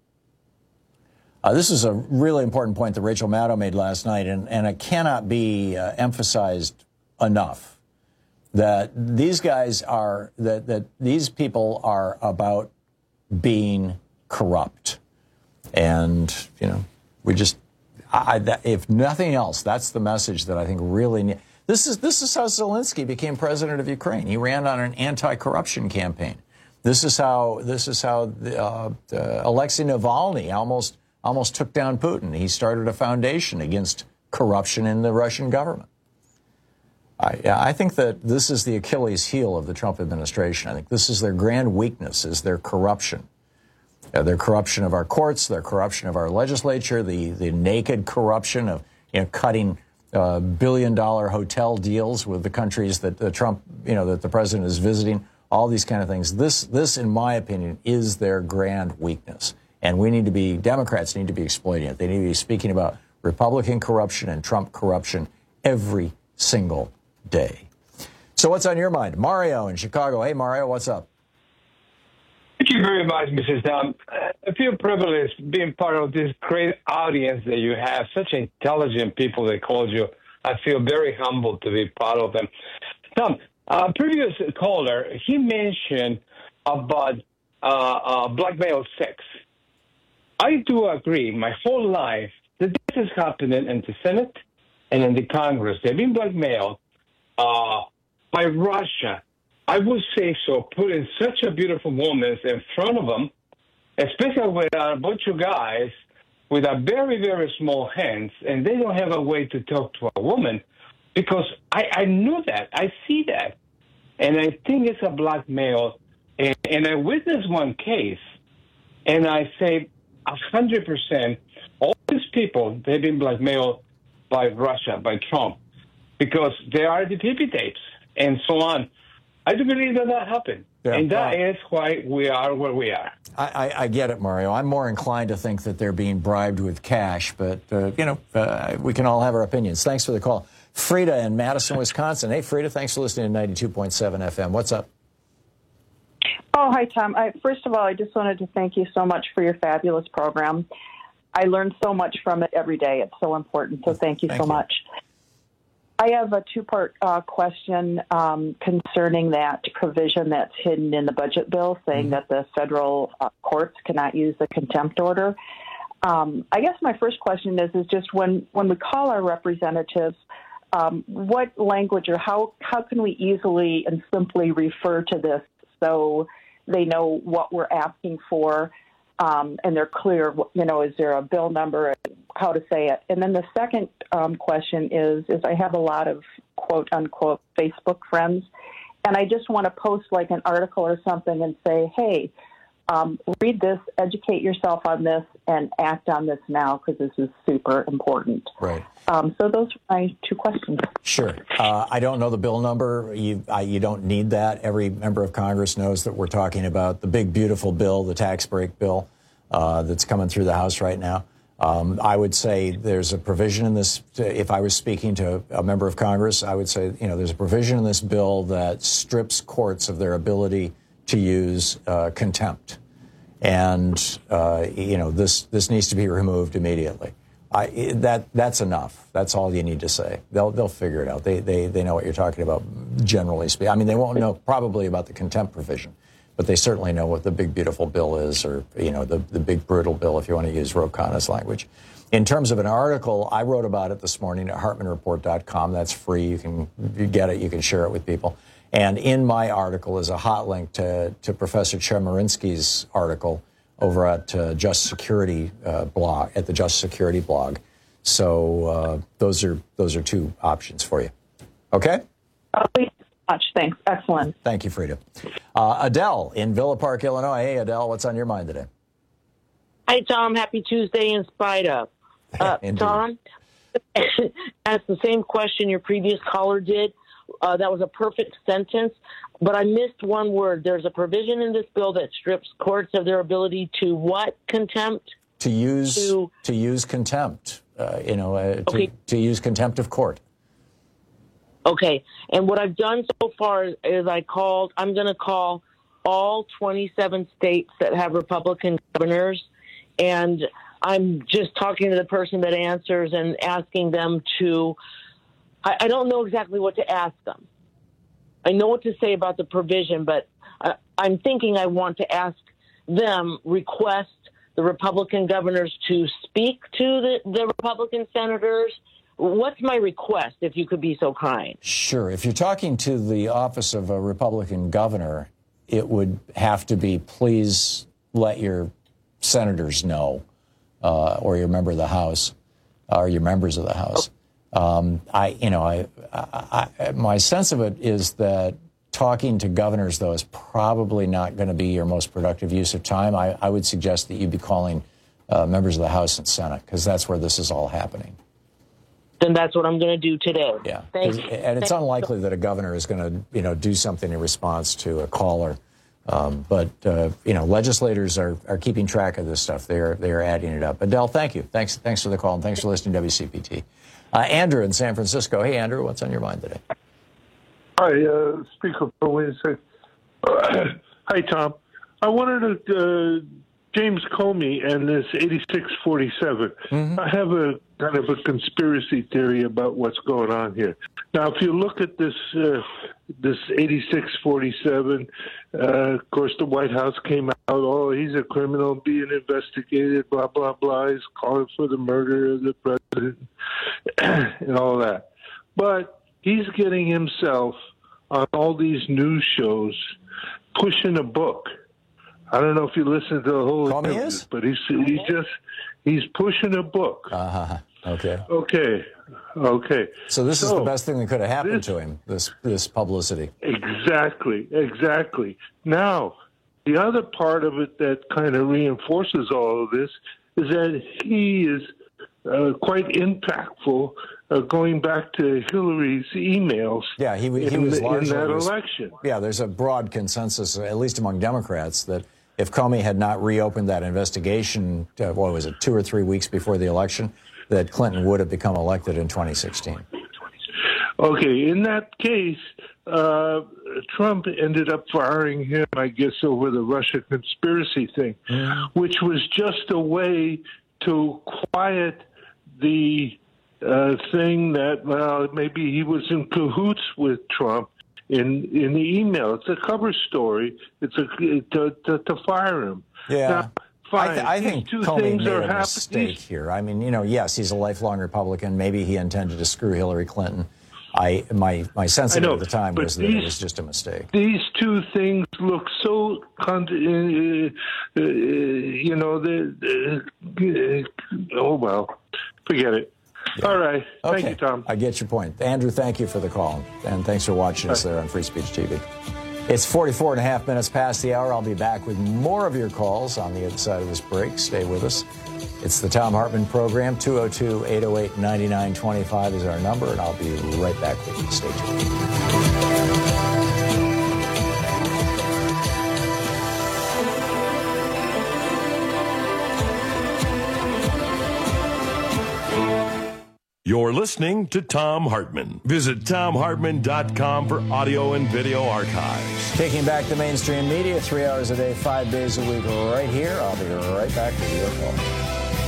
Uh, this is a really important point that Rachel Maddow made last night, and, and it cannot be uh, emphasized enough that these guys are, that, that these people are about being corrupt. And, you know, we just, I, that, if nothing else, that's the message that I think really need. This is, this is how Zelensky became president of Ukraine. He ran on an anti-corruption campaign. This is how, this is how uh, uh, Alexei Navalny almost, almost took down Putin. He started a foundation against corruption in the Russian government. I, I think that this is the Achilles heel of the Trump administration. I think this is their grand weakness, is their corruption. Uh, their corruption of our courts, their corruption of our legislature, the, the naked corruption of, you know, cutting uh, billion-dollar hotel deals with the countries that uh, Trump, you know, that the president is visiting, all these kind of things. This, this, in my opinion, is their grand weakness. And we need to be, Democrats need to be exploiting it. They need to be speaking about Republican corruption and Trump corruption every single day. So what's on your mind? Mario in Chicago. Hey, Mario, what's up? Thank you very much, Missus Thom. I feel privileged being part of this great audience that you have, such intelligent people that called you. I feel very humbled to be part of them. Tom, a previous caller, he mentioned about uh, uh, blackmail sex. I do agree my whole life that this is happening in the Senate and in the Congress. They've been blackmailed uh, by Russia. I would say so, putting such a beautiful woman in front of them, especially with a bunch of guys with a very, very small hands, and they don't have a way to talk to a woman, because I, I knew that. I see that. And I think it's a blackmail. And, and I witnessed one case, and I say one hundred percent, all these people, they've been blackmailed by Russia, by Trump, because there are the P P tapes and so on. I do believe that that happened. Yeah, and that uh, is why we are where we are. I, I, I get it, Mario. I'm more inclined to think that they're being bribed with cash, but, uh, you know, uh, we can all have our opinions. Thanks for the call. Frida in Madison, Wisconsin. Hey, Frida, thanks for listening to ninety-two point seven F M. What's up? Oh, hi, Tom. I, first of all, I just wanted to thank you so much for your fabulous program. I learn so much from it every day. It's so important, so thank you thank so you. much. I have a two-part uh, question um, concerning that provision that's hidden in the budget bill, saying mm-hmm. that the federal uh, courts cannot use the contempt order. Um, I guess my first question is, is just when, when we call our representatives, um, what language or how, how can we easily and simply refer to this so they know what we're asking for um, and they're clear, you know, is there a bill number, how to say it? And then the second um, question is, is I have a lot of quote unquote Facebook friends, and I just want to post like an article or something and say, hey, um, read this, educate yourself on this, and act on this now because this is super important. Right. Um, so those are my two questions. Sure. Uh, I don't know the bill number. You, I, you don't need that. Every member of Congress knows that we're talking about the big, beautiful bill, the tax break bill uh, that's coming through the House right now. Um, I would say there's a provision in this. If I was speaking to a member of Congress, I would say, you know, there's a provision in this bill that strips courts of their ability to use uh, contempt. And, uh, you know, this, this needs to be removed immediately. I, that that's enough. That's all you need to say. They'll they'll figure it out. They they they know what you're talking about. Generally speaking, I mean, they won't know probably about the contempt provision, but they certainly know what the big beautiful bill is, or you know the the big brutal bill, if you want to use Ro Khanna's language. In terms of an article, I wrote about it this morning at Hartman Report dot com. That's free. You can you get it. You can share it with people. And in my article is a hot link to to Professor Chemerinsky's article over at uh, Just Security uh, blog, at the Just Security blog. So uh, those are those are two options for you. Okay? Oh, thank you so much. Thanks. Excellent. Thank you, Frida. Uh, Adele in Villa Park, Illinois. Hey, Adele, what's on your mind today? Hi, Tom. Happy Tuesday in spite of. Uh, Tom, asked the same question your previous caller did. Uh, that was a perfect sentence, but I missed one word. There's a provision in this bill that strips courts of their ability to what? Contempt? To use to, to use contempt. Uh, you know, uh, to, okay. to use contempt of court. Okay. And what I've done so far is I called. I'm going to call all twenty-seven states that have Republican governors, and I'm just talking to the person that answers and asking them to. I don't know exactly what to ask them. I know what to say about the provision, but I, I'm thinking I want to ask them, request the Republican governors to speak to the, the Republican senators. What's my request, if you could be so kind? Sure. If you're talking to the office of a Republican governor, it would have to be, please let your senators know, uh, or your member of the House, or your members of the House. Okay. Um, I, you know, I, I, I, my sense of it is that talking to governors, though, is probably not going to be your most productive use of time. I, I would suggest that you be calling uh, members of the House and Senate, because that's where this is all happening. Then that's what I'm going to do today. Yeah, Thank you. And it's Thank unlikely that a governor is going to, you know, do something in response to a caller. Um, but uh, you know, legislators are, are keeping track of this stuff. They are they are adding it up. Adele, thank you. Thanks thanks for the call, and thanks for listening to W C P T. Uh, Andrew in San Francisco. Hey, Andrew, what's on your mind today? Hi, uh, Speaker Winston. Hi, Tom. I wanted to, uh, James Comey and this eighty-six forty-seven. Mm-hmm. I have a kind of a conspiracy theory about what's going on here. Now, if you look at this uh, this eighty-six forty-seven, uh, of course, the White House came out, oh, he's a criminal being investigated, blah, blah, blah. He's calling for the murder of the president and all that. But he's getting himself on all these news shows pushing a book. I don't know if you listen to the whole interview, but he's he just he's pushing a book. Uh-huh. Okay. Okay. Okay. So this so, is the best thing that could have happened this, to him. This this publicity. Exactly. Exactly. Now, the other part of it that kind of reinforces all of this is that he is uh, quite impactful. Uh, going back to Hillary's emails, yeah, he, he in, was the, largely, in that was, election. Yeah, there's a broad consensus, at least among Democrats, that if Comey had not reopened that investigation, uh, what was it, two or three weeks before the election, that Clinton would have become elected in twenty sixteen. Okay, in that case, uh, Trump ended up firing him, I guess, over the Russia conspiracy thing, mm. which was just a way to quiet the uh, saying that, well, maybe he was in cahoots with Trump in in the email. It's a cover story. It's a to, to, to fire him. Yeah. Now, fine. I, th- I think two Comey things made are a happening. mistake here. I mean, you know, yes, he's a lifelong Republican. Maybe he intended to screw Hillary Clinton. I my my sense of it at the time was that these, it was just a mistake. These two things look so, con- uh, uh, you know, the, uh, oh, well, forget it. Yeah. All right. Okay. Thank you, Tom. I get your point. Andrew, thank you for the call. And thanks for watching us there on Free Speech T V. It's forty-four and a half minutes past the hour. I'll be back with more of your calls on the other side of this break. Stay with us. It's the Thom Hartmann Program. two oh two, eight oh eight, nine nine two five is our number, and I'll be right back with you. Stay tuned. You're listening to Thom Hartmann. Visit Thom Hartmann dot com for audio and video archives. Taking back the mainstream media three hours a day, five days a week, right here. I'll be right back with your call.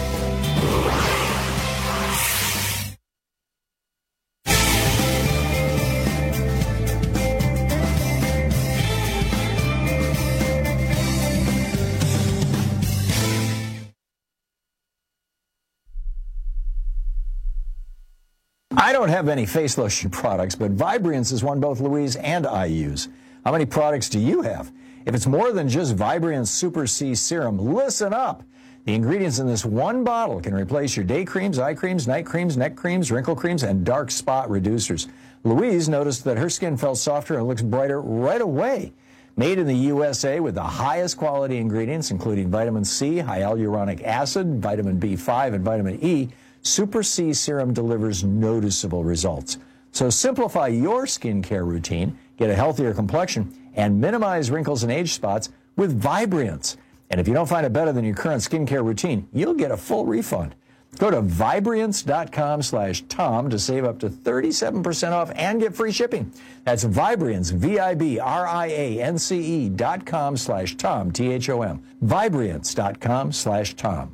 I don't have any face lotion products, but Vibriance is one both Louise and I use. How many products do you have? If it's more than just Vibriance Super C Serum, listen up. The ingredients in this one bottle can replace your day creams, eye creams, night creams, neck creams, wrinkle creams, and dark spot reducers. Louise noticed that her skin felt softer and looks brighter right away. Made in the U S A with the highest quality ingredients, including vitamin C, hyaluronic acid, vitamin B five, and vitamin E, Super C Serum delivers noticeable results. So simplify your skincare routine, get a healthier complexion, and minimize wrinkles and age spots with Vibriance. And if you don't find it better than your current skincare routine, you'll get a full refund. Go to Vibriance dot com slash Tom to save up to thirty-seven percent off and get free shipping. That's Vibriance, V I B R I A N C E dot com slash Tom, T H O M. Vibriance dot com slash Tom.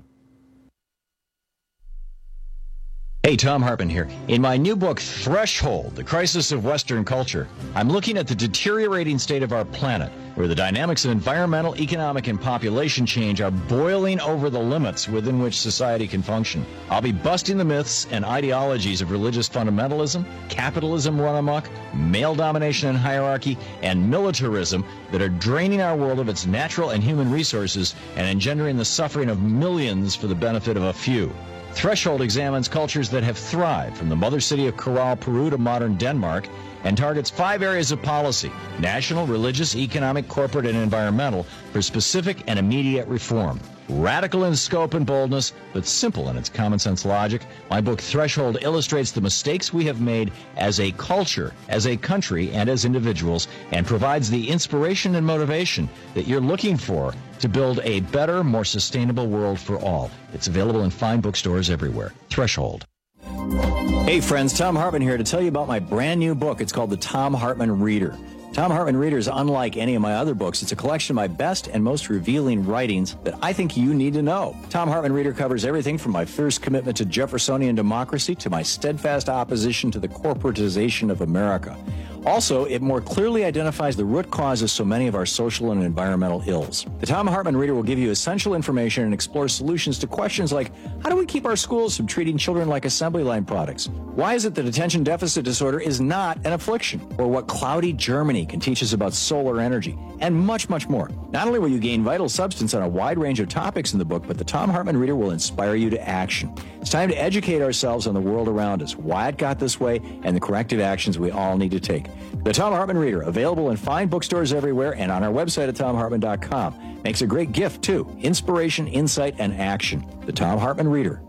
Hey, Thom Hartmann here. In my new book, Threshold, The Crisis of Western Culture, I'm looking at the deteriorating state of our planet, where the dynamics of environmental, economic, and population change are boiling over the limits within which society can function. I'll be busting the myths and ideologies of religious fundamentalism, capitalism run amok, male domination and hierarchy, and militarism that are draining our world of its natural and human resources and engendering the suffering of millions for the benefit of a few. Threshold examines cultures that have thrived from the mother city of Corral, Peru to modern Denmark and targets five areas of policy: national, religious, economic, corporate, and environmental for specific and immediate reform. Radical in scope and boldness, but simple in its common sense logic, my book Threshold illustrates the mistakes we have made as a culture, as a country, and as individuals, and provides the inspiration and motivation that you're looking for to build a better, more sustainable world for all. It's available in fine bookstores everywhere. Threshold. Hey friends, Thom Hartmann here to tell you about my brand new book. It's called The Thom Hartmann Reader. Thom Hartmann Reader is unlike any of my other books. It's a collection of my best and most revealing writings that I think you need to know. Thom Hartmann Reader covers everything from my fierce commitment to Jeffersonian democracy to my steadfast opposition to the corporatization of America. Also, it more clearly identifies the root cause of so many of our social and environmental ills. The Thom Hartmann Reader will give you essential information and explore solutions to questions like, how do we keep our schools from treating children like assembly line products? Why is it that attention deficit disorder is not an affliction? Or what cloudy Germany can teach us about solar energy? And much, much more. Not only will you gain vital substance on a wide range of topics in the book, but the Thom Hartmann Reader will inspire you to action. It's time to educate ourselves on the world around us, why it got this way, and the corrective actions we all need to take. The Thom Hartmann Reader, available in fine bookstores everywhere and on our website at Thom Hartmann dot com. Makes a great gift, too. Inspiration, insight, and action. The Thom Hartmann Reader.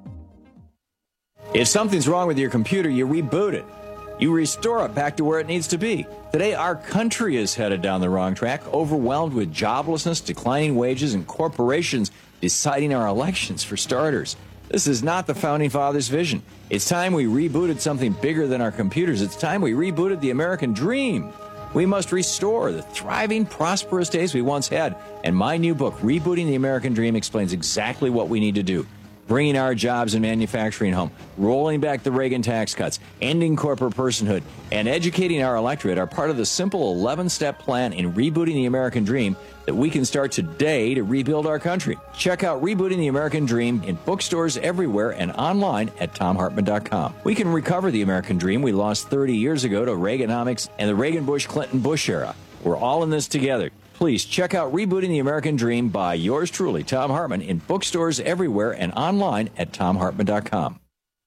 If something's wrong with your computer, you reboot it. You restore it back to where it needs to be. Today, our country is headed down the wrong track, overwhelmed with joblessness, declining wages, and corporations deciding our elections, for starters. This is not the Founding Fathers' vision. It's time we rebooted something bigger than our computers. It's time we rebooted the American dream. We must restore the thriving, prosperous days we once had. And my new book, Rebooting the American Dream, explains exactly what we need to do. bringing our jobs and manufacturing home, rolling back the Reagan tax cuts, ending corporate personhood, and educating our electorate are part of the simple eleven-step plan in rebooting the American dream that we can start today to rebuild our country. Check out Rebooting the American Dream in bookstores everywhere and online at tom hartman dot com. We can recover the American dream we lost thirty years ago to Reaganomics and the Reagan-Bush-Clinton-Bush era. We're all in this together. Please check out Rebooting the American Dream by yours truly, Thom Hartmann, in bookstores everywhere and online at tom hartman dot com.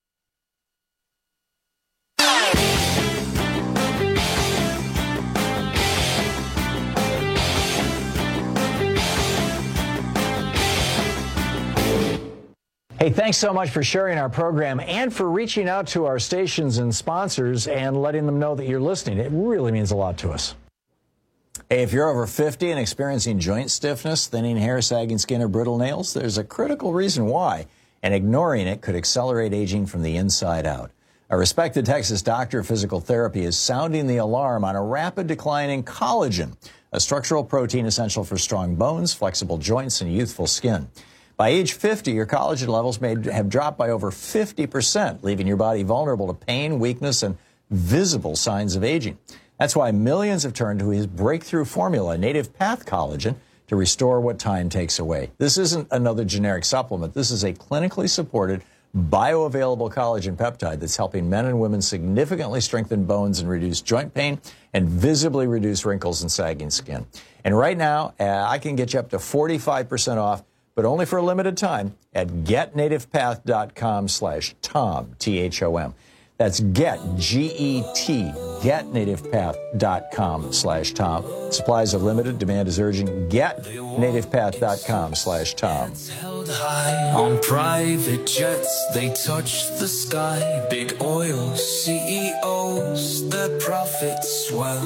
Hey, thanks so much for sharing our program and for reaching out to our stations and sponsors and letting them know that you're listening. It really means a lot to us. Hey, if you're over fifty and experiencing joint stiffness, thinning hair, sagging skin, or brittle nails, there's a critical reason why, and ignoring it could accelerate aging from the inside out. A respected Texas doctor of physical therapy is sounding the alarm on a rapid decline in collagen, a structural protein essential for strong bones, flexible joints, and youthful skin. By age fifty, your collagen levels may have dropped by over fifty percent, leaving your body vulnerable to pain, weakness, and visible signs of aging. That's why millions have turned to his breakthrough formula, Native Path Collagen, to restore what time takes away. This isn't another generic supplement. This is a clinically supported, bioavailable collagen peptide that's helping men and women significantly strengthen bones and reduce joint pain and visibly reduce wrinkles and sagging skin. And right now, uh, I can get you up to forty-five percent off, but only for a limited time at get native path dot com slash Tom, T H O M. That's get, G E T, get native path dot com slash Tom. Supplies are limited. Demand is urgent. get native path dot com slash Tom. Held high on private jets, they touch the sky. Big oil C E Os, their profits swell.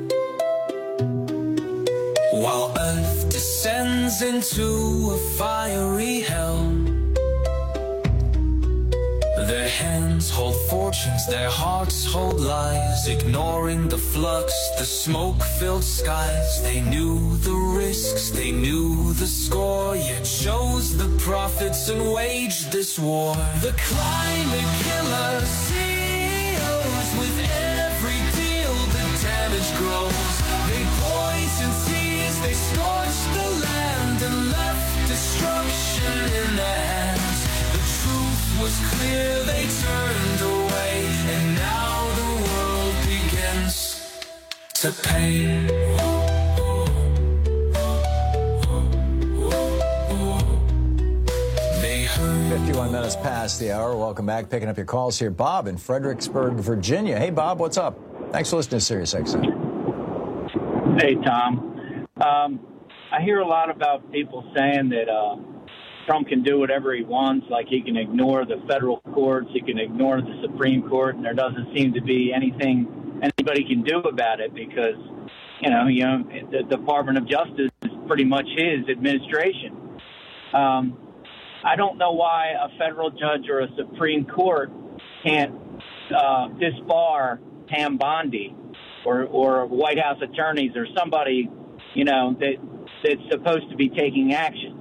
While Earth descends into a fiery hell, their hands hold fortunes, their hearts hold lies, ignoring the flux, the smoke-filled skies. They knew the risks, they knew the score, yet chose the profits and waged this war. The climate killer C E Os, with every deal the damage grows. They poison seas, they scorched the land and left destruction in their hands. Was clear, they turned away, and now the world begins to pay. They heard fifty-one minutes past the hour. Welcome back. Picking up your calls here. Bob in Fredericksburg, Virginia. Hey, Bob, what's up? Thanks for listening to Sirius X M. Hey, Tom. Um, I hear a lot about people saying that uh, Trump can do whatever he wants, like he can ignore the federal courts, he can ignore the Supreme Court, and there doesn't seem to be anything anybody can do about it because, you know, you know, the Department of Justice is pretty much his administration. Um, I don't know why a federal judge or a Supreme Court can't uh, disbar Pam Bondi or, or White House attorneys or somebody, you know, that that's supposed to be taking action.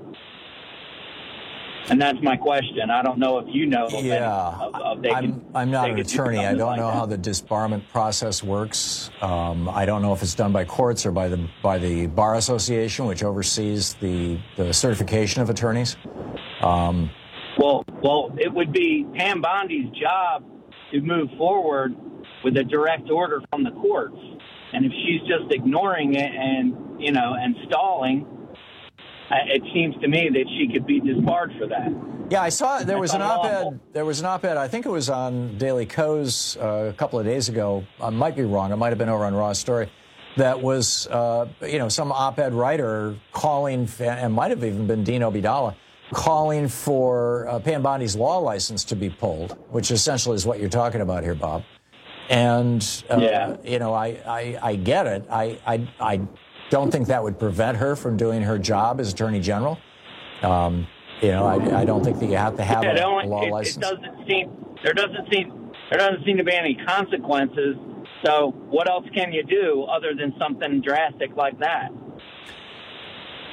And that's my question. I don't know if you know. Yeah, of, of they I'm, can, I'm not they an attorney. I don't like know that. how the disbarment process works. Um, I don't know if it's done by courts or by the by the Bar Association, which oversees the, the certification of attorneys. Um, well, well, it would be Pam Bondi's job to move forward with a direct order from the courts. And if she's just ignoring it and, you know, and stalling, it seems to me that she could be disbarred for that. Yeah, I saw there was That's an op-ed. unlawful. There was an op-ed. I think it was on Daily Kos uh, a couple of days ago. I might be wrong. It might have been over on Raw's Story. That was, uh, you know, some op-ed writer calling, and might have even been Dean Obeidallah, calling for uh, Pam Bondi's law license to be pulled, which essentially is what you're talking about here, Bob. And uh, Yeah. you know, I, I I get it. I I I don't think that would prevent her from doing her job as Attorney General. Um, you know, I, I don't think that you have to have Yeah, a, it only- a law it, license. It doesn't seem there doesn't seem there doesn't seem to be any consequences. So what else can you do other than something drastic like that?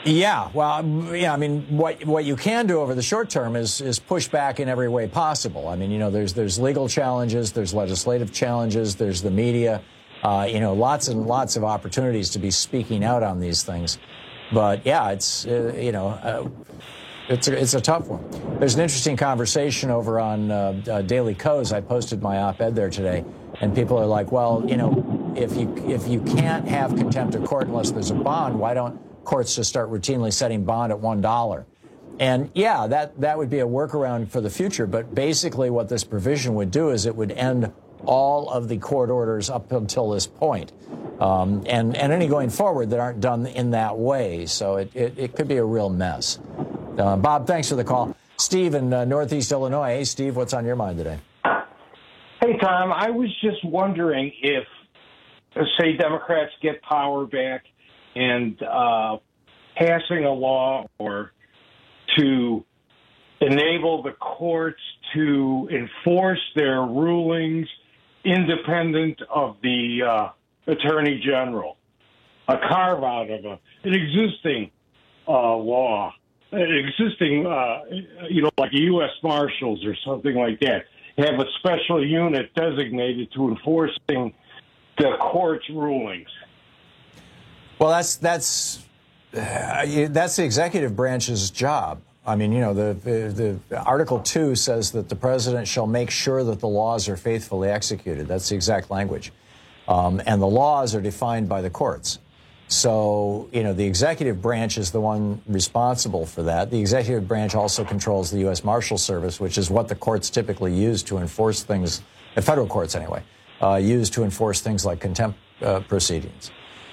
Yeah, well, yeah, I mean, what what you can do over the short term is is push back in every way possible. I mean, you know, there's there's legal challenges, there's legislative challenges, there's the media, uh, you know, lots and lots of opportunities to be speaking out on these things. But yeah, it's uh, you know, uh, it's a, it's a tough one. There's an interesting conversation over on uh, uh, Daily Kos. I posted my op-ed there today, and people are like, well, you know, if you if you can't have contempt of court unless there's a bond, why don't courts just start routinely setting bond at one dollar? And yeah, that, that would be a workaround for the future. But basically what this provision would do is it would end all of the court orders up until this point. Um, and, and any going forward that aren't done in that way. So it, it, it could be a real mess. Uh, Bob, thanks for the call. Steve in uh, Northeast Illinois. Hey, Steve, what's on your mind today? Hey, Tom, I was just wondering if, say, Democrats get power back, and uh, passing a law or to enable the courts to enforce their rulings independent of the uh, Attorney General, a carve-out of a, an existing uh, law, an existing, uh, you know, like U S Marshals or something like that, have a special unit designated to enforcing the court's rulings. Well, that's that's uh, that's the executive branch's job. I mean, you know, the, the the Article two says that the president shall make sure that the laws are faithfully executed. That's the exact language, um, and the laws are defined by the courts. So, you know, the executive branch is the one responsible for that. The executive branch also controls the U S Marshal Service, which is what the courts typically use to enforce things. The federal courts, anyway, uh, use to enforce things like contempt uh, proceedings.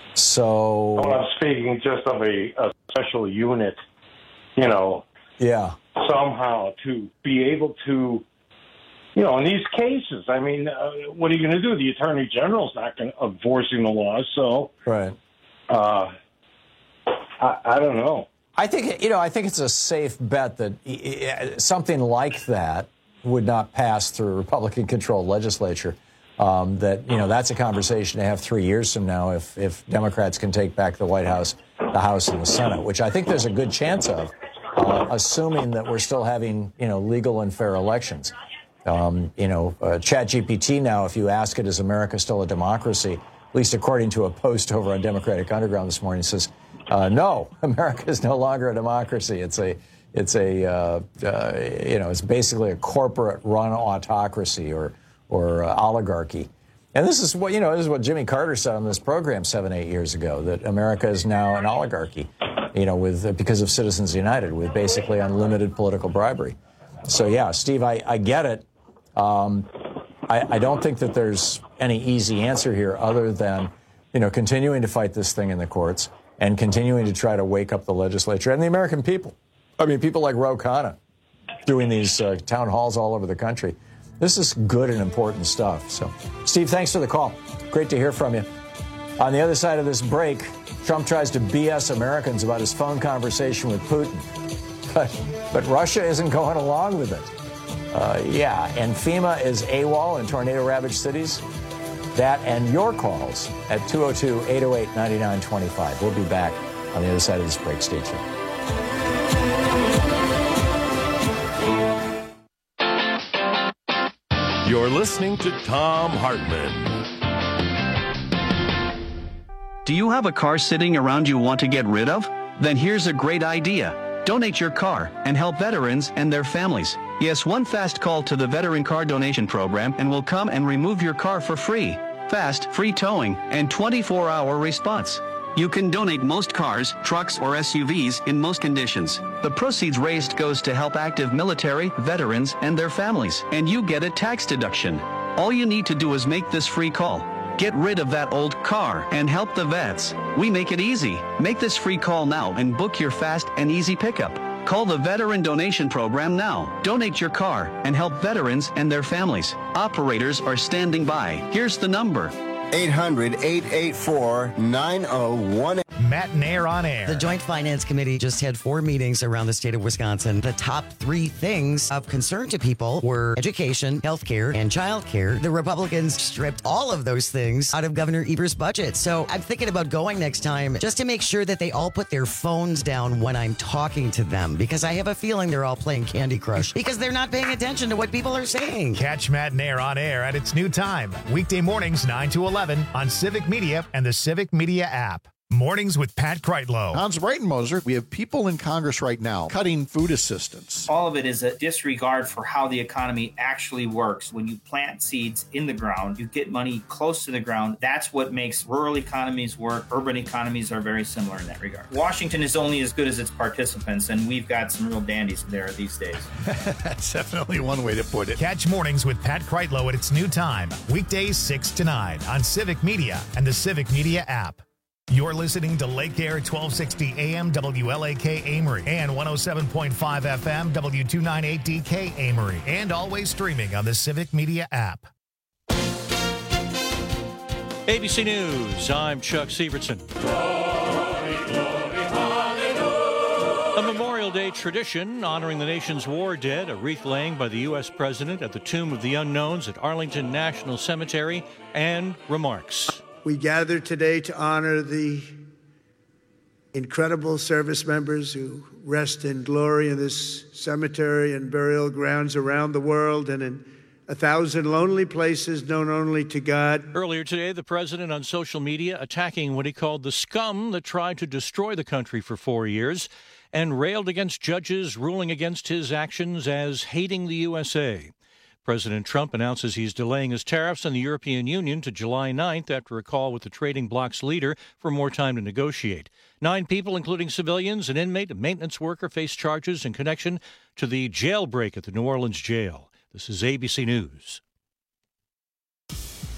So well, I'm speaking just of a, a special unit, you know, yeah, somehow to be able to, you know, in these cases, I mean, uh, what are you going to do? The Attorney General's not going to enforcing the laws, so right. Uh, I, I don't know. I think you know. I think it's a safe bet that something like that would not pass through a Republican-controlled legislature. Um, that, you know, that's a conversation to have three years from now if, if Democrats can take back the White House, the House, and the Senate, which I think there's a good chance of, uh, assuming that we're still having, you know, legal and fair elections. Um, you know, uh, ChatGPT now, if you ask it, is America still a democracy, at least according to a post over on Democratic Underground this morning, says, uh, no, America is no longer a democracy. It's a, it's a, uh, uh, you know, it's basically a corporate-run autocracy or or uh, oligarchy. And this is what, you know, this is what Jimmy Carter said on this program seven, eight years ago, that America is now an oligarchy, you know, with uh, because of Citizens United, with basically unlimited political bribery. So, yeah, Steve, I, I get it. Um, I, I don't think that there's any easy answer here other than, you know, continuing to fight this thing in the courts and continuing to try to wake up the legislature and the American people. I mean, people like Ro Khanna doing these uh, town halls all over the country. This is good and important stuff. So, Steve, thanks for the call. Great to hear from you. On the other side of this break, Trump tries to B S Americans about his phone conversation with Putin. But, but Russia isn't going along with it. Uh, yeah, and FEMA is AWOL in tornado-ravaged cities. That and your calls at two oh two, eight oh eight, nine nine two five. We'll be back on the other side of this break. Stay tuned. You're listening to Thom Hartmann. Do you have a car sitting around you want to get rid of? Then here's a great idea. Donate your car and help veterans and their families. Yes, one fast call to the Veteran Car Donation Program and we'll come and remove your car for free. Fast, free towing, and twenty-four hour response. You can donate most cars, trucks, or S U Vs in most conditions. The proceeds raised goes to help active military, veterans, and their families, and you get a tax deduction. All you need to do is make this free call. Get rid of that old car and help the vets. We make it easy. Make this free call now and book your fast and easy pickup. Call the Veteran Donation Program now. Donate your car and help veterans and their families. Operators are standing by. Here's the number. eight hundred, eight eight four, nine oh one eight. Matt Nair on Air. The Joint Finance Committee just had four meetings around the state of Wisconsin. The top three things of concern to people were education, health care, and child care. The Republicans stripped all of those things out of Governor Evers' budget. So I'm thinking about going next time just to make sure that they all put their phones down when I'm talking to them, because I have a feeling they're all playing Candy Crush because they're not paying attention to what people are saying. Catch Matt Nair on Air at its new time, weekday mornings nine to eleven on Civic Media and the Civic Media app. Mornings with Pat Kreitlow. Hans Breitenmoser, we have people in Congress right now cutting food assistance. All of it is a disregard for how the economy actually works. When you plant seeds in the ground, you get money close to the ground. That's what makes rural economies work. Urban economies are very similar in that regard. Washington is only as good as its participants, and we've got some real dandies there these days. That's definitely one way to put it. Catch Mornings with Pat Kreitlow at its new time, weekdays six to nine on Civic Media and the Civic Media app. You're listening to Lake Air twelve sixty A M W L A K Amory and one oh seven point five F M W two ninety-eight D K Amory, and always streaming on the Civic Media app. A B C News, I'm Chuck Severson. Glory, glory, hallelujah. A Memorial Day tradition honoring the nation's war dead, a wreath laying by the U S President at the Tomb of the Unknowns at Arlington National Cemetery, and remarks. We gather today to honor the incredible service members who rest in glory in this cemetery and burial grounds around the world and in a thousand lonely places known only to God. Earlier today, the president on social media attacking what he called the scum that tried to destroy the country for four years and railed against judges ruling against his actions as hating the U S A. President Trump announces he's delaying his tariffs on the European Union to July ninth after a call with the trading bloc's leader for more time to negotiate. Nine people, including civilians, an inmate, a maintenance worker, face charges in connection to the jailbreak at the New Orleans jail. This is A B C News.